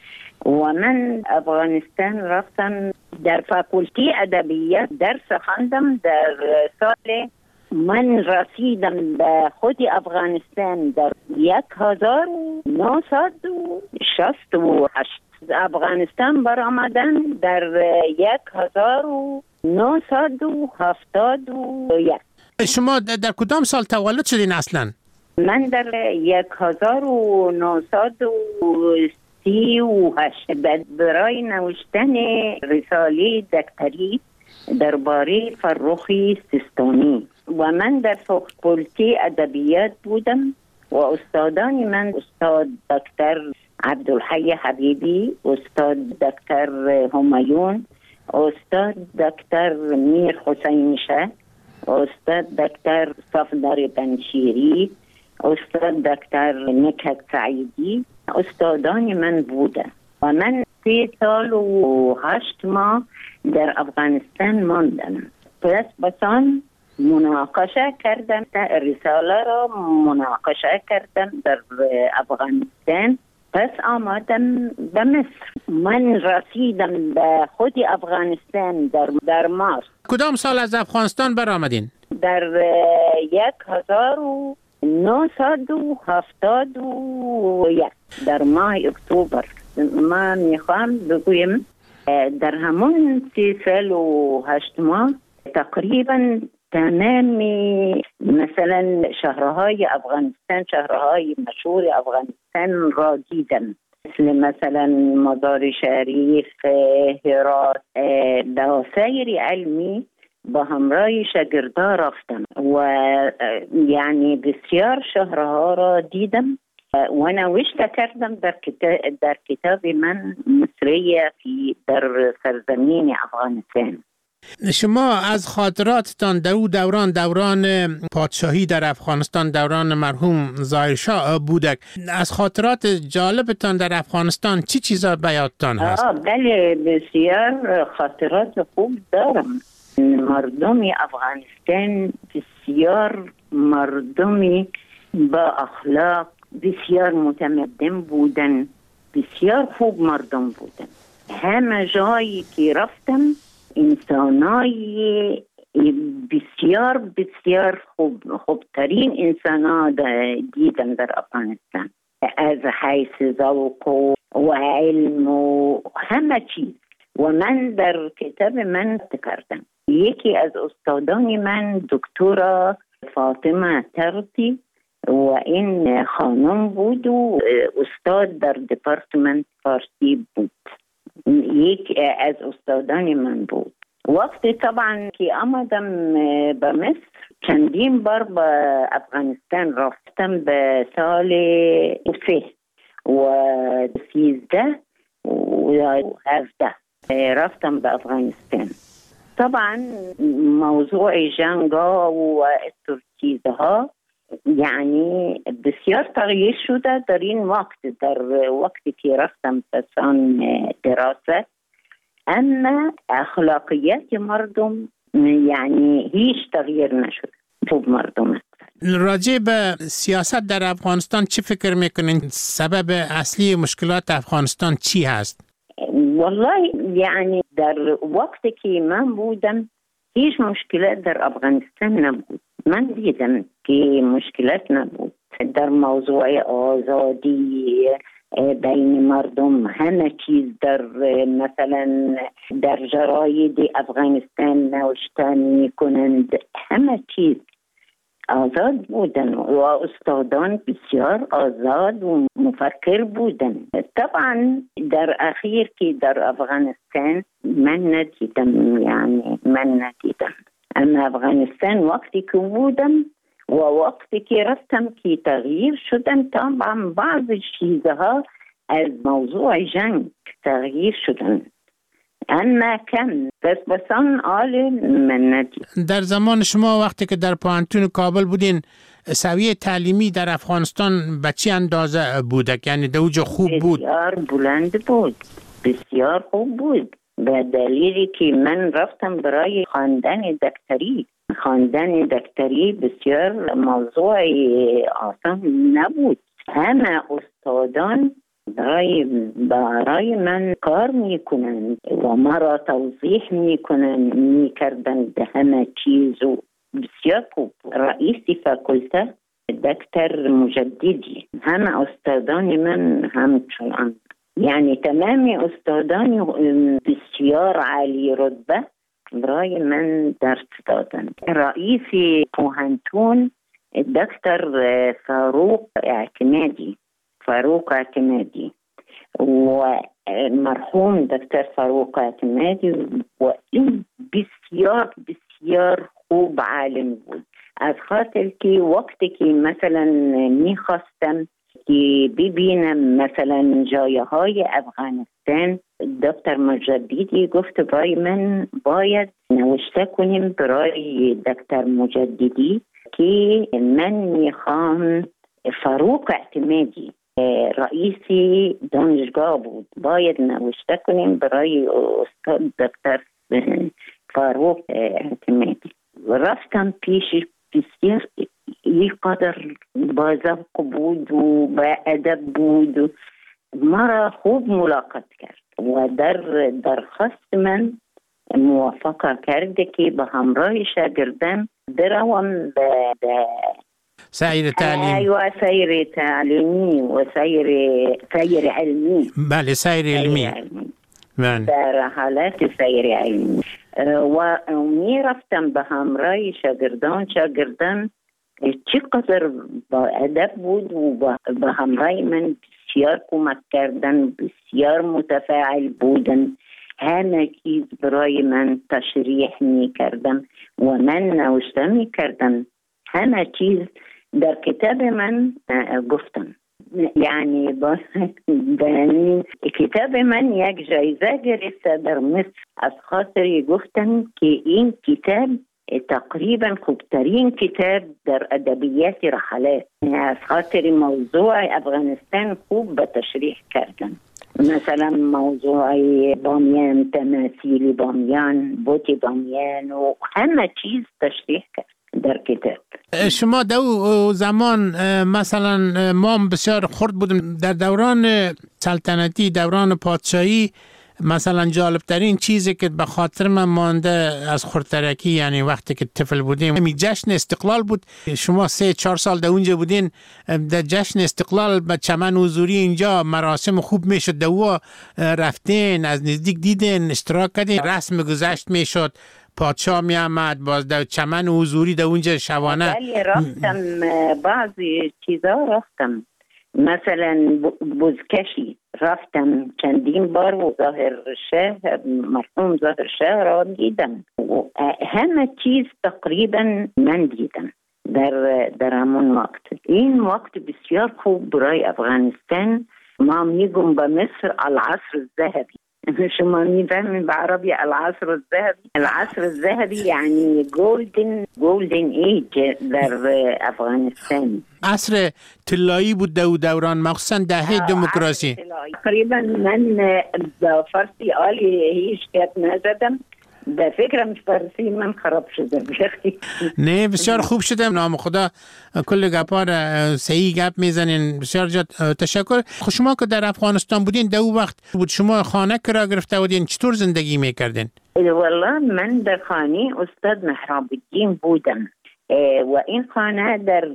و من افغانستان رفتم در فاکولته ادبیات درس خواندم. در سال من رسیدم به خود افغانستان در یک هزار و نهصد و شصت و هشت. افغانستان برآمدن در یک هزار و نهصد و هفتاد و یک. شما در کدام سال تولد شدین اصلا؟ من در یک هزار و نهصد و سی و هشت برای نوشتن رساله دکتری درباره فرخ سیستانی و من در فاکولته ادبیات بودم و استادان من استاد دکتر عبدالحی حبیبی، استاد دکتر همایون، استاد دکتر میر حسین شه، استاد دکتر صفدر بنشیری، استاد دکتر نکهت سعیدی استادان من بودن و من سه سال و هشت ماه در افغانستان ماندم. پس بسان مناقشه کردم، رساله را مناقشه کردم در افغانستان. پس آمدم به مصر. من رسیدم به خود افغانستان در, در مارس. کدام سال از افغانستان برآمدین؟ در یک هزار و نهصد و هفتاد و یک در ماه اکتبر. ما میخوام بگویم در همون سی سال و هشت ماه تقریبا تمام مثلا شهرهای افغانستان، شهرهای مشهور افغانستان را دیدم، مثل مثلا مزار شریف، هرات. به سیر علمی با همراه شاگردان رفتم و یعنی بسیار شهرها را دیدم و نوشته کردم در کتاب, در کتاب من مصریه فی در سرزمین افغانستان. شما از خاطراتتان در او دوران دوران پادشاهی در افغانستان، دوران مرحوم ظاهر شاه بودک، از خاطرات جالبتان در افغانستان چی چیزا به یادتان هست؟ بله بسیار خاطرات خوب دارم. مردم افغانستان بسیار مردمی با اخلاق، بسیار متمدن بودن، بسیار خوب مردم بودن. همه جایی که رفتم انسانای بسیار بسیار خوب خوبترین انسانا دیدم در افغانستان، از حیث ذوق و علم و همه چیز. و من در کتاب من کردم یکی از استادان من دکتر فاطمه ترسی و این خانم بود و استاد در دپارتمنت فارسی بود، یک از استادان من بود. وقتی طبعا که آمدم به مصر چندین بار به افغانستان رفتم، به سال سه و سیزده و هفده رفتم به افغانستان. طبعا موضوع جنگ و چیزها یعنی بسیار تغییر شده در این وقت، در وقتی که رفتم پسان دراسه، اما اخلاقیت مردم یعنی هیچ تغییر نشد. خوب مردم راجع به سیاست در افغانستان چی فکر میکنین؟ سبب اصلی مشکلات افغانستان چی هست؟ والله یعنی در وقتی که من بودم هیچ مشکلات در افغانستان نبود. من دیدم که مشکلات نبود در موضوع آزادی بین مردم. همه چیز در مثلا در جراید افغانستان نوشتن میکنند، همه چیز آزاد بودن و استادان بسیار آزاد و مفکر بودن. طبعا در اخیر که در افغانستان من ندیدم، یعنی من ندیدم، اما افغانستان وقتی که بودم و وقتی که رفتم که تغییر شدن. طبعا بعض چیزها از موضوع جنگ تغییر شدن، اما کم بس بسان آل من ندید. در زمان شما وقتی که در پوهنتون کابل بودین سویه تعلیمی در افغانستان به چی اندازه بودک؟ یعنی دوجه خوب بود؟ بسیار بلند بود، بسیار خوب بود، به دلیلی که من رفتم برای خواندن دکتری. خواندن دکتری بسیار موضوع آسان نبود. همه استادان برای برای من کار میکنند و ما را توضیح میکنند، میکردن به همه چیز و بسیار خوب. رئیس فاکولته دکتر مجددی، همه استادان من همچنان، یعنی تمام استادان بسیار عالی رتبه برای من درس دادن. رئیس پوهنتون دکتر فاروق اعتمادی فاروق اعتمادی و مرحوم دکتر فاروق اعتمادی و این بسیار بسیار خوب عالم بود. از خاطر که وقتی که مثلا میخواستم که ببینم مثلا جایه های افغانستان، دکتر مجددی گفت برای من باید نوشته کنیم برای دکتر مجددی که من میخوام فاروق اعتمادی رئیس دانشگاه بود، باید نوشته کنیم برای استاد دکتر فاروق اعتمادی. رفتم پیش، بسیار یک قدر با ذوق بود و با ادب بود و ما را خوب ملاقات کرد و در درخواست من موافقه کرده که به همراه شاگردان بروم به سیر تعلیم. ایوه سیر تعلیمی و سیر سیر علمی. بله سیر علمی. بله. در حالت سیر علمی و می رفتم به همراه شاگردان. شاگردان چقدر با ادب بود و به همراه من بسیار کمک کردن، بسیار متفاعل بودن، همه چیز برای من تشریح می کردم و من نوشته می کردم. همه چیز در کتاب من گفتم. یعنی با کتاب من یک جایزه گرفته در مصر، از خاطر گفتم که این کتاب تقریبا خوبترین کتاب در ادبیات رحلات، از خاطر موضوع افغانستان خوب به تشریح کردن. مثلا موضوع بامیان، تماثیل بامیان، بوت بامیان و همه چیز تشریح کرد در کتاب. شما دو زمان مثلا ما بسیار خرد بودیم در دوران سلطنتی، دوران پادشاهی. مثلا جالب ترین چیزی که به خاطر من مانده از خردترکی، یعنی وقتی که طفل بودیم، می جشن استقلال بود. شما سه چهار سال در اونجا بودین، در جشن استقلال به چمن حضوری اینجا مراسم خوب میشد، دو رفتین از نزدیک دیدین، اشتراک کردین، رسم گذشت میشد، پادشاه می آمد، باز در چمن حضوری در اونجا شبانه. ولی رفتم بعضی چیزا رفتم، مثلا بزکشی رفتم چندین بار و ظاهر شهر، مرحوم ظاهر شهر را دیدم و همه چیز تقریبا من دیدم در در همون وقت. این وقت بسیار خوب برای افغانستان. ما میگم به مصر العصر الذهبی، شما میفهمین بعربی العصر الذهبی. العصر الذهبی یعنی گولدن گولدن ایج در افغانستان. عصر طلایی بود دو دوران، مخصوصا دهه دموکراسی. تقریبا من با فارسی عالی هیچ گپ نزدم، به فکرم فارسی من خراب شده. نه بسیار خوب شده، نام خدا کل گپا را صحیح گپ میزنین. بسیار جد تشکر. خب شما که در افغانستان بودین دو وقت بود، شما خانه کرا گرفته بودین، چطور زندگی میکردین؟ والله من در خانه استاد محراب الدین بودم و این خانه در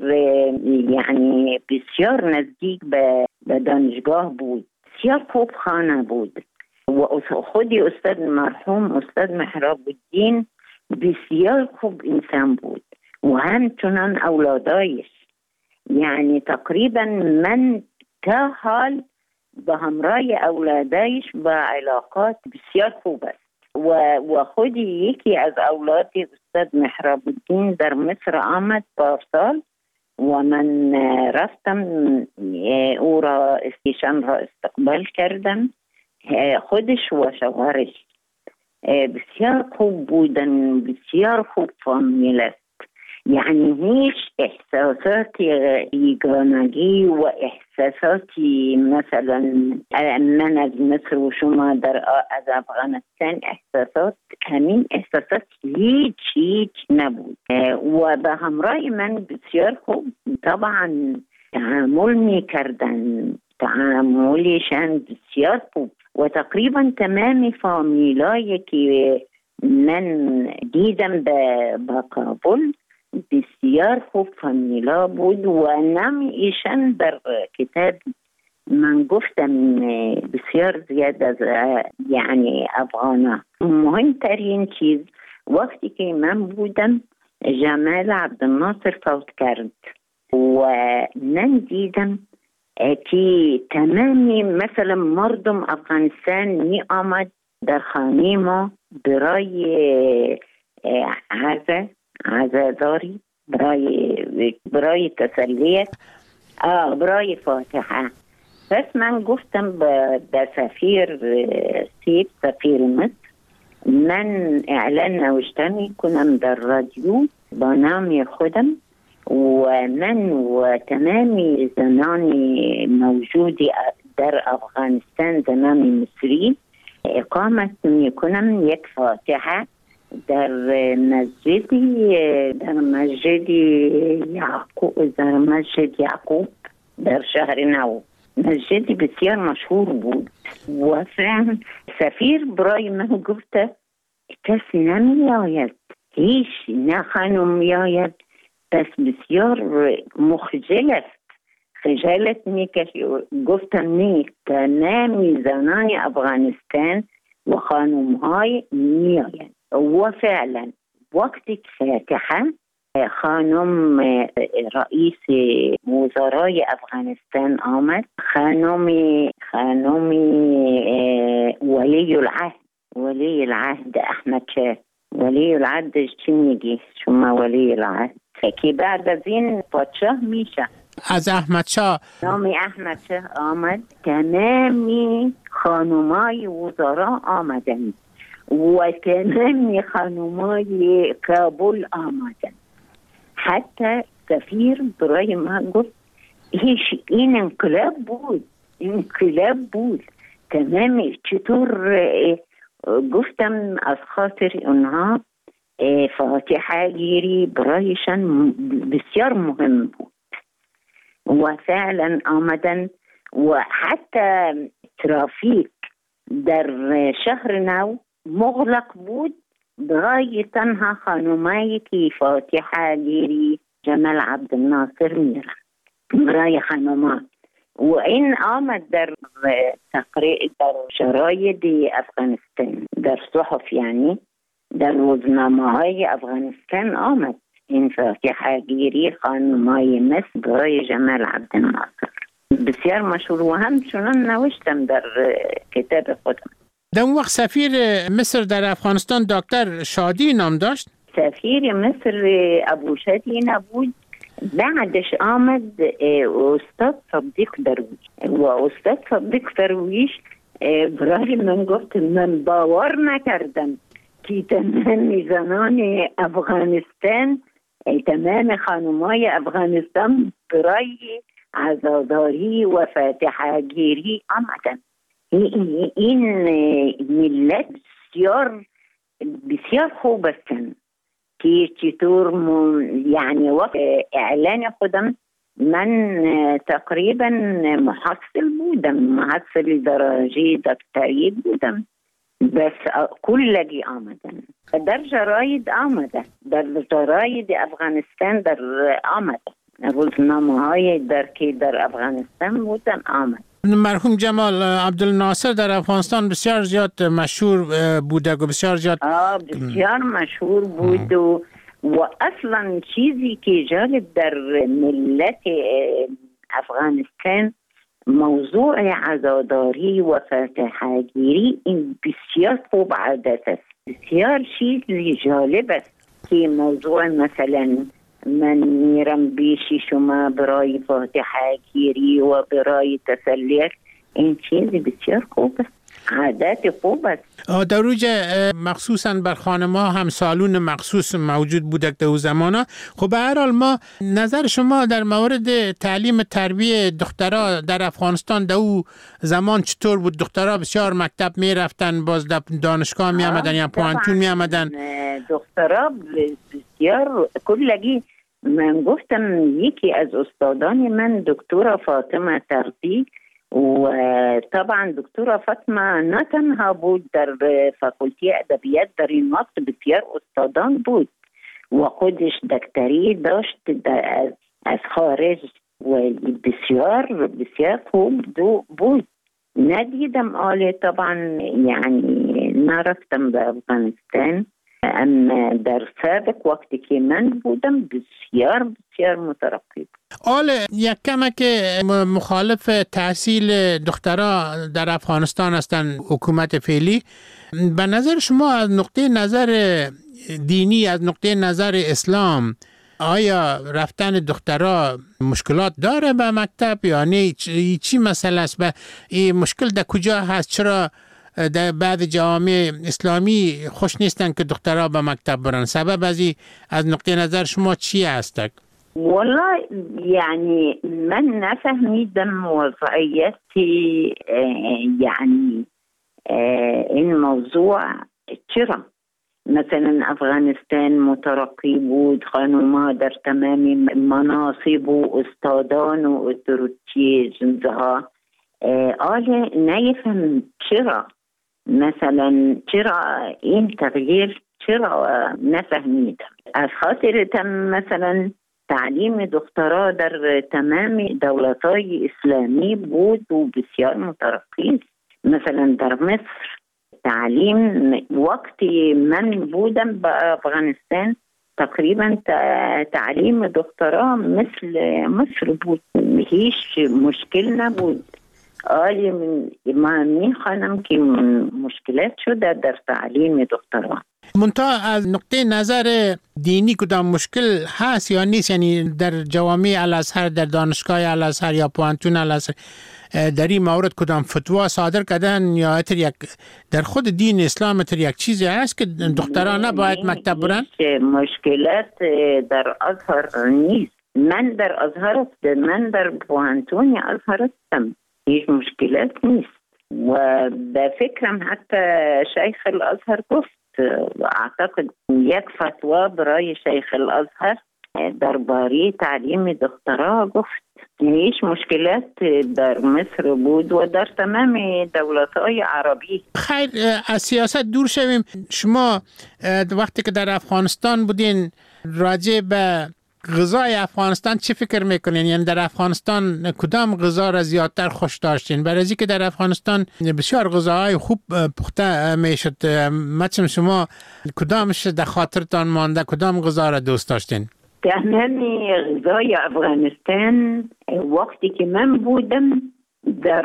یعنی بسیار نزدیک به دانشگاه بود، بسیار خوب خانه بود و خودی استاد مرحوم استاد محراب الدین بسیار خوب انسان بود و همچنان اولادایش. یعنی تقریبا من تا حال به همراه اولادایش با علاقات بسیار خوب است و و خودی یکی از اولاد استاد محراب الدین در مصر آمد پارسال و من رفتم او را استیشان را استقبال کردم، خودش و شوهرش بسیار خوب بودن، بسیار خوب فامیل است. یعنی هیچ احساسات یگانگی و احساساتی مثلا من از مصر و شما در از افغانستان احساسات همین احساسات هیچ هیچ نبود و به همراه من بسیار خوب طبعا تعامل می کردن، تعاملشان بسیار خوب و تقریبا تمام فامیلایی که من دیدم به کابل بسیار خوب فامیلا بود و نام ایشان در کتاب من گفتم بسیار زیاد از یعنی افغانا. مهمترین چیز وقتی که من بودم جمال عبدالناصر فوت کرد و من دیدم که تمامی مثلا مردم افغانستان می آمد در خانه ما برای عزا عزاداری، برای برای تسلیت، برای فاتحه. پس من گفتم به سفیر سیب سفیر مصر من اعلان نوشته می کنم در رادیو با نام خودم و من و تمامی زنان موجودی در افغانستان زنان مصری اقامت می کنم یک فاتحه در مسجدی در مسجد یعقوب در مسجد یعقوب در شهر نو. مسجدی بسیار مشهور بود و فعلا سفیر برای من گفته کس نمی آید، هیچ نه خانم می آید، بس بسیار مخجل است، خجالت میکشی. گفتم نه، تمام زنان افغانستان و خانم های می آید و فعلا وقتی که فاتحه خانم رئیس وزرای افغانستان آمد، خانم خانم ولی العهد ولی العهد احمد شاه. ولی العهد چی میگی شما؟ ولی العهد که بعد از این پادشاه میشه. از احمد شاه نام احمد شاه آمد، تمامی خانمای وزرا آمدند و تمامی خانمای کابل آمدند. حتی سفیر برای ما گفت هیچ این انقلاب بود، انقلاب بود تمامی. چطور؟ گفتم از خاطر اونها فاتحه گیری برایشان بسیار مهم بود و فعلا آمدن و حتی ترافیک در شهر نو مغلق بود برای تنها خانمایی که فاتحه گیری جمال عبدالناصر میرن برای خانمان و این آمد در تقریب در شرایط افغانستان در صحف، یعنی در روزنامه های افغانستان آمد این فاتحه گیری خانمای مصر برای جمال عبدالناصر. بسیار مشهور و همچنان نوشتم در کتاب خودم. در اون وقت سفیر مصر در افغانستان دکتر شادی نام داشت؟ سفیر مصر ابو شادی نبود، بعدش آمد استاد صدیق درویش و استاد صدیق درویش برای من گفت من باور نکردم که تمام زنان افغانستان، تمام خانمای افغانستان برای عزاداری و فاتحه گیری آمدن. این ملت بسیار بسیار خوب هستن که چطور یعنی وقت اعلان خودم من تقریبا محصل بودم، محصل درجه دکتری بودم، بس کلگی آمدن در جراید آمده، در جراید افغانستان در آمده، روزنامه های در که در افغانستان بودن آمد. مرحوم جمال عبدالناصر در افغانستان بسیار زیاد مشهور بوده و بسیار زیاد بسیار مشهور بود و و اصلا چیزی که جالب در ملت افغانستان موضوع عزاداری و فاتحه گیری این بسیار خوب عادت است، بسیار چیزی جالب است که موضوع مثلا من میرم بیشی شما برای فاتحه گیری و برای تسلیت، این چیزی بسیار خوب است، عادت خوب است. در روز مخصوصا بر خانم‌ها هم سالون مخصوص موجود بوده در اون زمانا. خب به هر حال ما نظر شما در مورد تعلیم تربیه دخترها در افغانستان در اون زمان چطور بود؟ دخترها بسیار مکتب می رفتن، باز دانشگاه می آمدن یا پوانتون می آمدن؟ دخترها بسیار کلگی. من گفتم یکی از استادان من دکتر فاطمه ترزی و طبعا دکتر فاطمه نه تنها بود در فاکولتی ادبیات، در این وقت بسیار استادان بود و خودش دکتری داشت از خارج و بسیار بسیار خوب بود. ندیدم آله طبعا یعنی نرفتم به افغانستان، اما در سابق وقتی که من بودم بسیار بسیار مترقب. آل یک کمک مخالف تحصیل دخترها در افغانستان هستند حکومت فعلی. به نظر شما از نقطه نظر دینی، از نقطه نظر اسلام، آیا رفتن دخترها مشکلات داره به مکتب یا نه؟ چی مسئله است؟ به این مشکل در کجا هست؟ چرا در بعض جوامع اسلامی خوش نیستن که دخترها به مکتب برن؟ سبب از از نقطه نظر شما چی هست؟ والله یعنی من نفهمیدم وضعیتی یعنی این موضوع چرا مثلا افغانستان مترقی بود، خانوما در تمام مناصب و استادان و اتروتی جنزها، آله نیفهم چرا مثلا چرا این تغییر چرا نفهمیدم. از خاطر تم مثلا تعلیم دخترها در تمام دولت‌های اسلامی بود و بسیار مترقی. مثلا در مصر تعلیم وقتی من بودم با افغانستان تقریبا تعلیم دخترها مثل مصر بود، هیچ مشکل نبود. آلی ما میخوانم که مشکلات شده در تعلیم دخترها. منتها از نقطه نظر دینی کدام مشکل هست یا نیست؟ یعنی در جوامع الازهر، در دانشگاه الازهر یا پوانتون الازهر در این مورد کدام فتوا صادر کردن یا اتر یک در خود دین اسلام اتر یک چیزی هست که دختران نباید مکتب برن؟ مشکلات در ازهر نیست. من در ازهر من در پوانتون ازهر هستم، هیچ مشکلات نیست و به فکرم حتی شیخ الازهر گفت، اعتقد یک فتوا برای شیخ الازهر درباره تعلیم دخترها گفت. هیچ مشکلات در مصر بود و در تمام دولت‌های عربی. خیر، از سیاست دور شویم. شما وقتی که در افغانستان بودین راجع به غذای افغانستان چی فکر میکنین؟ یعنی در افغانستان کدام غذا را زیادتر خوش داشتین؟ برای اینکه در افغانستان بسیار غذاهای خوب پخته میشد. مثلا شما کدامش در خاطرتان مانده؟ کدام غذا را دوست داشتین؟ تمام غذای افغانستان وقتی که من بودم در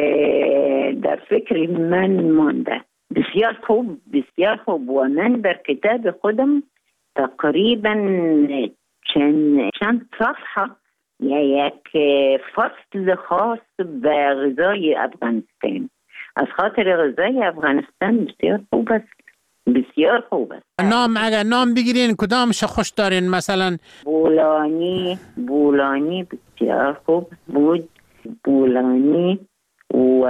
در فکر من مانده، بسیار خوب بسیار خوب. و من در کتاب خودم تقریبا چند چند صفحه یا یک فصل خاص به غذای افغانستان از خاطر غذای افغانستان بسیار خوب است، بسیار خوب است. نام اگر نام بگیرین کدامش خوش دارین؟ مثلا بولانی، بولانی بسیار خوب بود، بولانی. و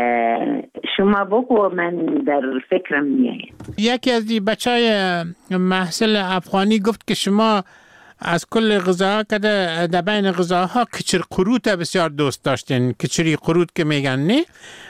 شما بگو من در فکرم میاید. یکی از دی بچهای محصل افغانی گفت که شما از کل غذاها که در بین غذاها کچر قروت بسیار دوست داشتین. کچری قروت که میگن نه؟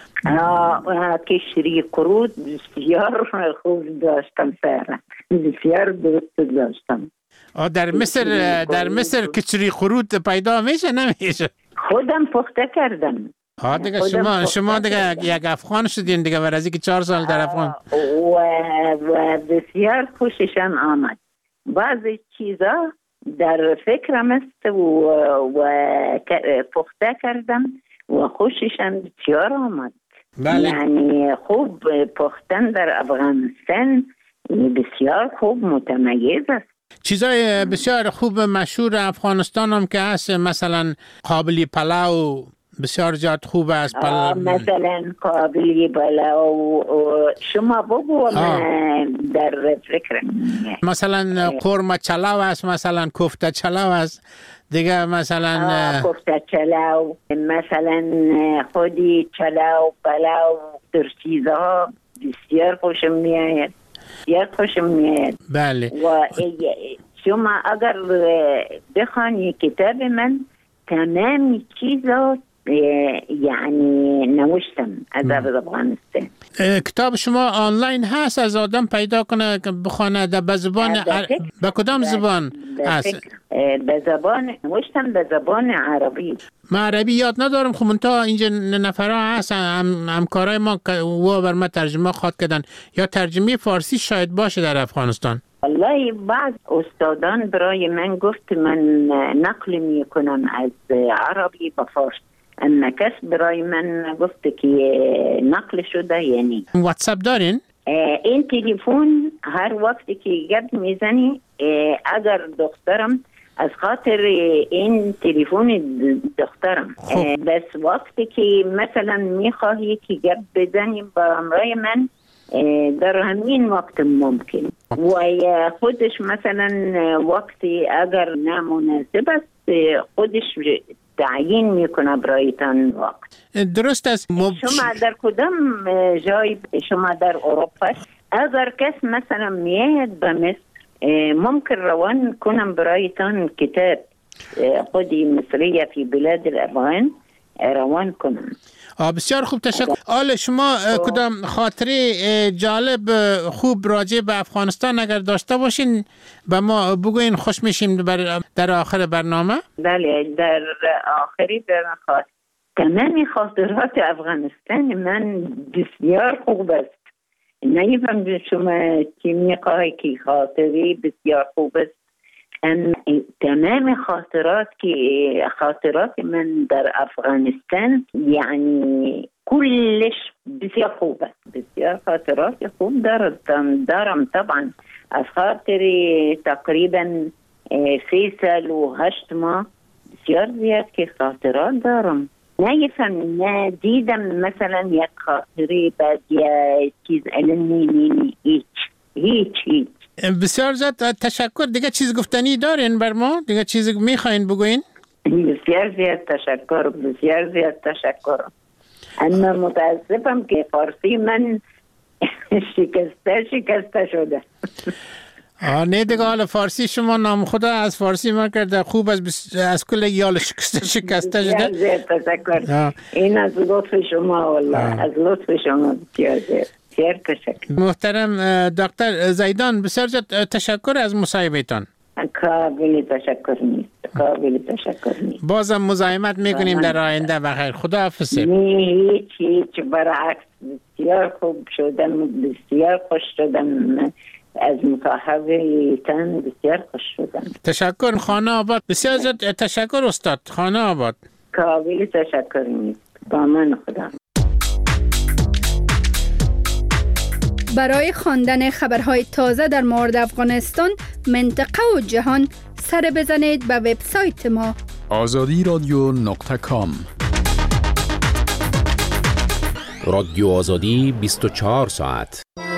آه کچری قروت بسیار خوب داشتم سارا، بسیار دوست داشتم. آه در مصر در مصر کچری قروت پیدا میشه نمیشه؟ خودم پخته کردم. ها دیگه شما شما دیگه یک افغان شدین دیگه، ورزی که چهار سال در افغان. و, و بسیار خوششم آمد. بعضی چیزا در فکرم است و, و پخته کردم و خوششم بسیار آمد. بله. یعنی خوب پختن در افغانستان بسیار خوب متمیز است. چیزای بسیار خوب مشهور افغانستان هم که هست، مثلا قابلی پلاو بسیار زیاد خوب است. پل... مثلا قابلی پلاو شما بگو من در فکرم. مثلا قرمه چلاو است، مثلا کوفته چلاو است دیگه، مثلا کوفته چلاو، مثلا خودی چلاو پلاو، در چیزها بسیار خوشم میآید، بسیار خوشم میآید. بله. و شما اگر بخوانی کتاب من تمام چیزا یعنی نوشتم از افغانستان. کتاب شما آنلاین هست، از آدم پیدا کنه که بخونه به زبان عر... به کدام زبان هست؟ به زبان نوشتم، به زبان عربی. ما عربی یاد ندارم، خب منتها اینجا نفرها هست هم همکارای ما که و بر ما ترجمه خواد کردن، یا ترجمه فارسی شاید باشه در افغانستان. والله بعض استادان برای من گفت من نقل می کنم از عربی به فارسی، اما کس برای من گفت که نقل شده. یعنی واتساپ دارین؟ این تلفن هر وقتی که گپ میزنی، اگر دخترم از خاطر این تلفن دخترم بس وقتی که مثلا میخواهی که گپ بزنی با همراه من در همین وقت ممکن، و خودش مثلا وقتی اگر نامناسب است خودش تعیین میکنه برایتان وقت. درست است. مب... شما در کدام جای، شما در اروپا، اگر کس مثلا میاد به مصر ممکن روان کنم برایتان کتاب خودی مصریه فی بلاد الافغان روان کنم. بسیار خوب، تشکر. آل شما کدام خاطره جالب خوب راجع به افغانستان اگر داشته باشین به ما بگوین، خوش میشیم در آخر برنامه. بله، در آخری برنامه تمام خاطرات افغانستان من بسیار خوب است. نمیفهم شما چی میخواهی که خاطری بسیار خوب است. تمام خاطرات که خاطرات من در افغانستان یعنی کلش بسیار خوب است. بسیار خاطرات خوب دارم دارم طبعا. از خاطر تقریبا سه سال و هشت ماه بسیار زیاد که خاطرات دارم. نفهم نه دیدم مثلا یک خاطری بعد یا چیز علمی نی هیچ هیچ هیچ. بسیار زیاد تشکر. دیگه چیز گفتنی دارین بر ما؟ دیگه چیز میخواین بگوین؟ بسیار زیاد تشکر، بسیار زیاد تشکر. اما متاسفم که فارسی من شکسته شکسته شده. آه نه دیگه، حالا فارسی شما نام خدا از فارسی ما کرده خوب از بس... از کل یال شکسته شکسته شده. بسیار زیاد تشکر. این از لطف شما والله، از لطف شما بسیار زیاد. محترم دکتر زیدان، بسیار تشکر از مصاحبهتان. قابل تشکر نیست، قابل تشکر نیست. بازم مزاحمت میکنیم در آینده. بخیر، خدا حافظ. نه هیچ هیچ، برعکس بسیار خوب شدم، بسیار خوش شدم از مصاحبهتان، بسیار خوش شدم. تشکر. خانه آباد. بسیار زیاد تشکر استاد. خانه آباد. قابل تشکر نیست. با من خدا. برای خواندن خبرهای تازه در مورد افغانستان، منطقه و جهان سر بزنید به وبسایت ما آزادی رادیو نقطه کام. رادیو آزادی بیست و چهار ساعت.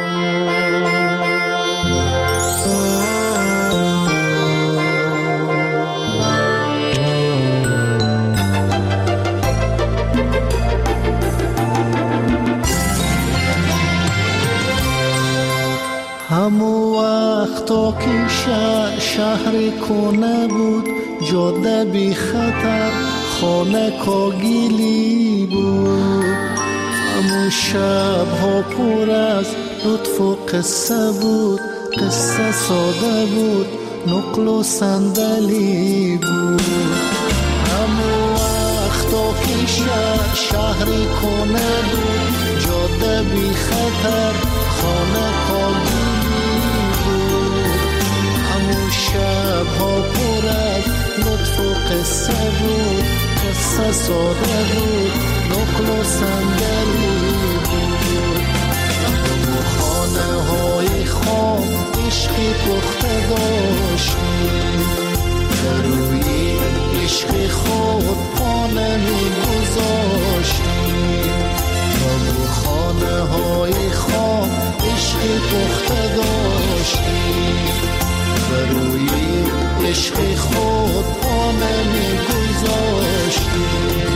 همو وقتا که شهر شهر کنه بود، جاده بی خطر خانه کاگیلی بود. همو شب ها پر از لطف و قصه بود، قصه ساده بود، نقل و صندلی بود. همو وقتا که شهر شهر کنه بود، جاده بی خطر خانه کاگیلی بود. همو شب ها پر از لطف و قصه بود، قصه ساده بود، نقل و صندلی بود. همو خانه های خام عشقی پخته داشتیم، روی عشق خود پا نمی گذاشتیم. همو خانه های خام عشقی پخته داشتیم، روی عشق خود پا نمی گذاشتیم.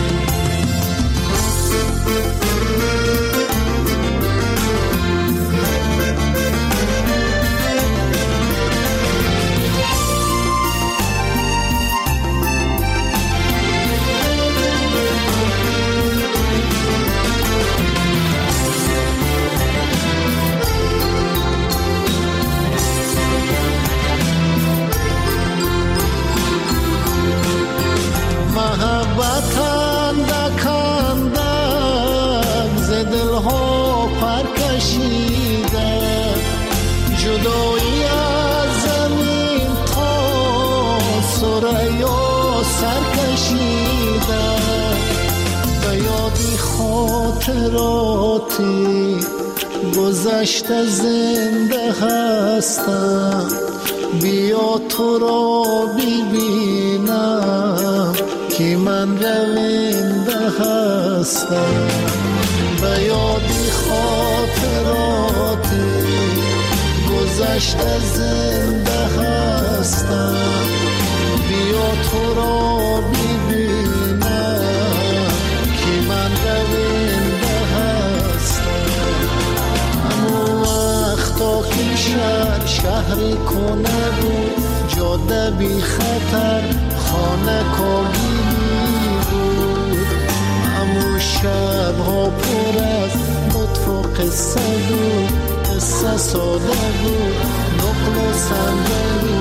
جدایی از زمین تا ثریا سر کشیده، به یادی خاطراتی گذشته زنده هستم. بیا تو را ببینم که من رونده هستم. به یادی خاطراتی گذشته زنده هستم. بیا تو را ببینم که من رونده هستم. همون وقتا که شهر شهر کنه بود، جاده بی خطر خانه کاگیلی بود. همون شب ها پر از لطف و قصه بود، قصه ساده بود، نقل و صندلی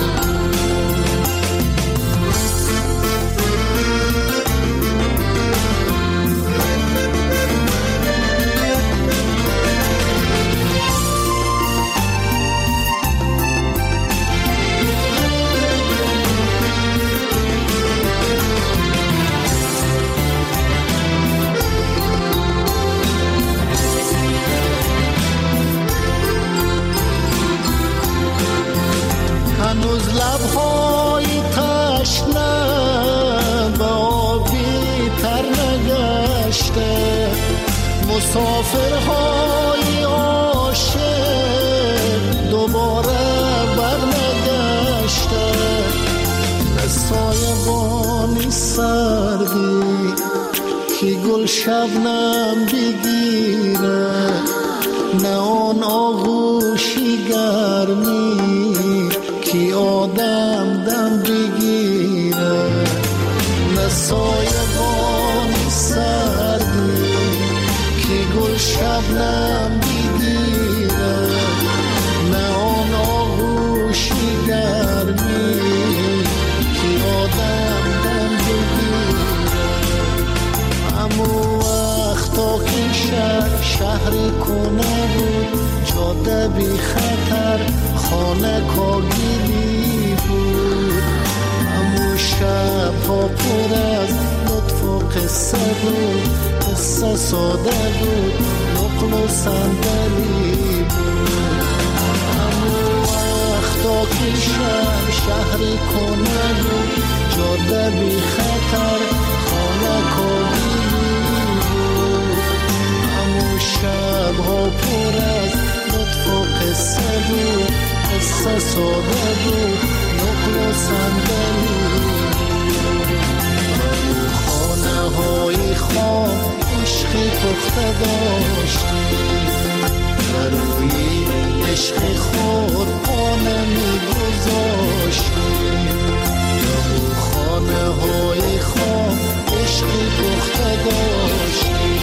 هنوز لبهای تشنه به آبی تر نگشته، مسافرهای عاشق دوباره بر نگشته. نه سایبانی سردی که گل شبنم بگیره، نه آن آغوشی گرمی که آدم دم بگیره. نه سایبانی سردی که گل شبنم بگیره، نه آن آغوشی گرمی که آدم دم بگیره. همو وقتا که شهر شهر کنه بود، جاده بی خطر خانه کاگیلی بود. همو شب ها پر از لطف و قصه بود، قصه ساده بود، نقل و صندلی بود. همو وقتا که شهر شهر کنه بود، جاده بی خطر خانه کاگیلی بود. عشقی پخته داشتی، برای عشق خود پانه می گذاشتی، در خانه های خواب عشقی پخته داشتی.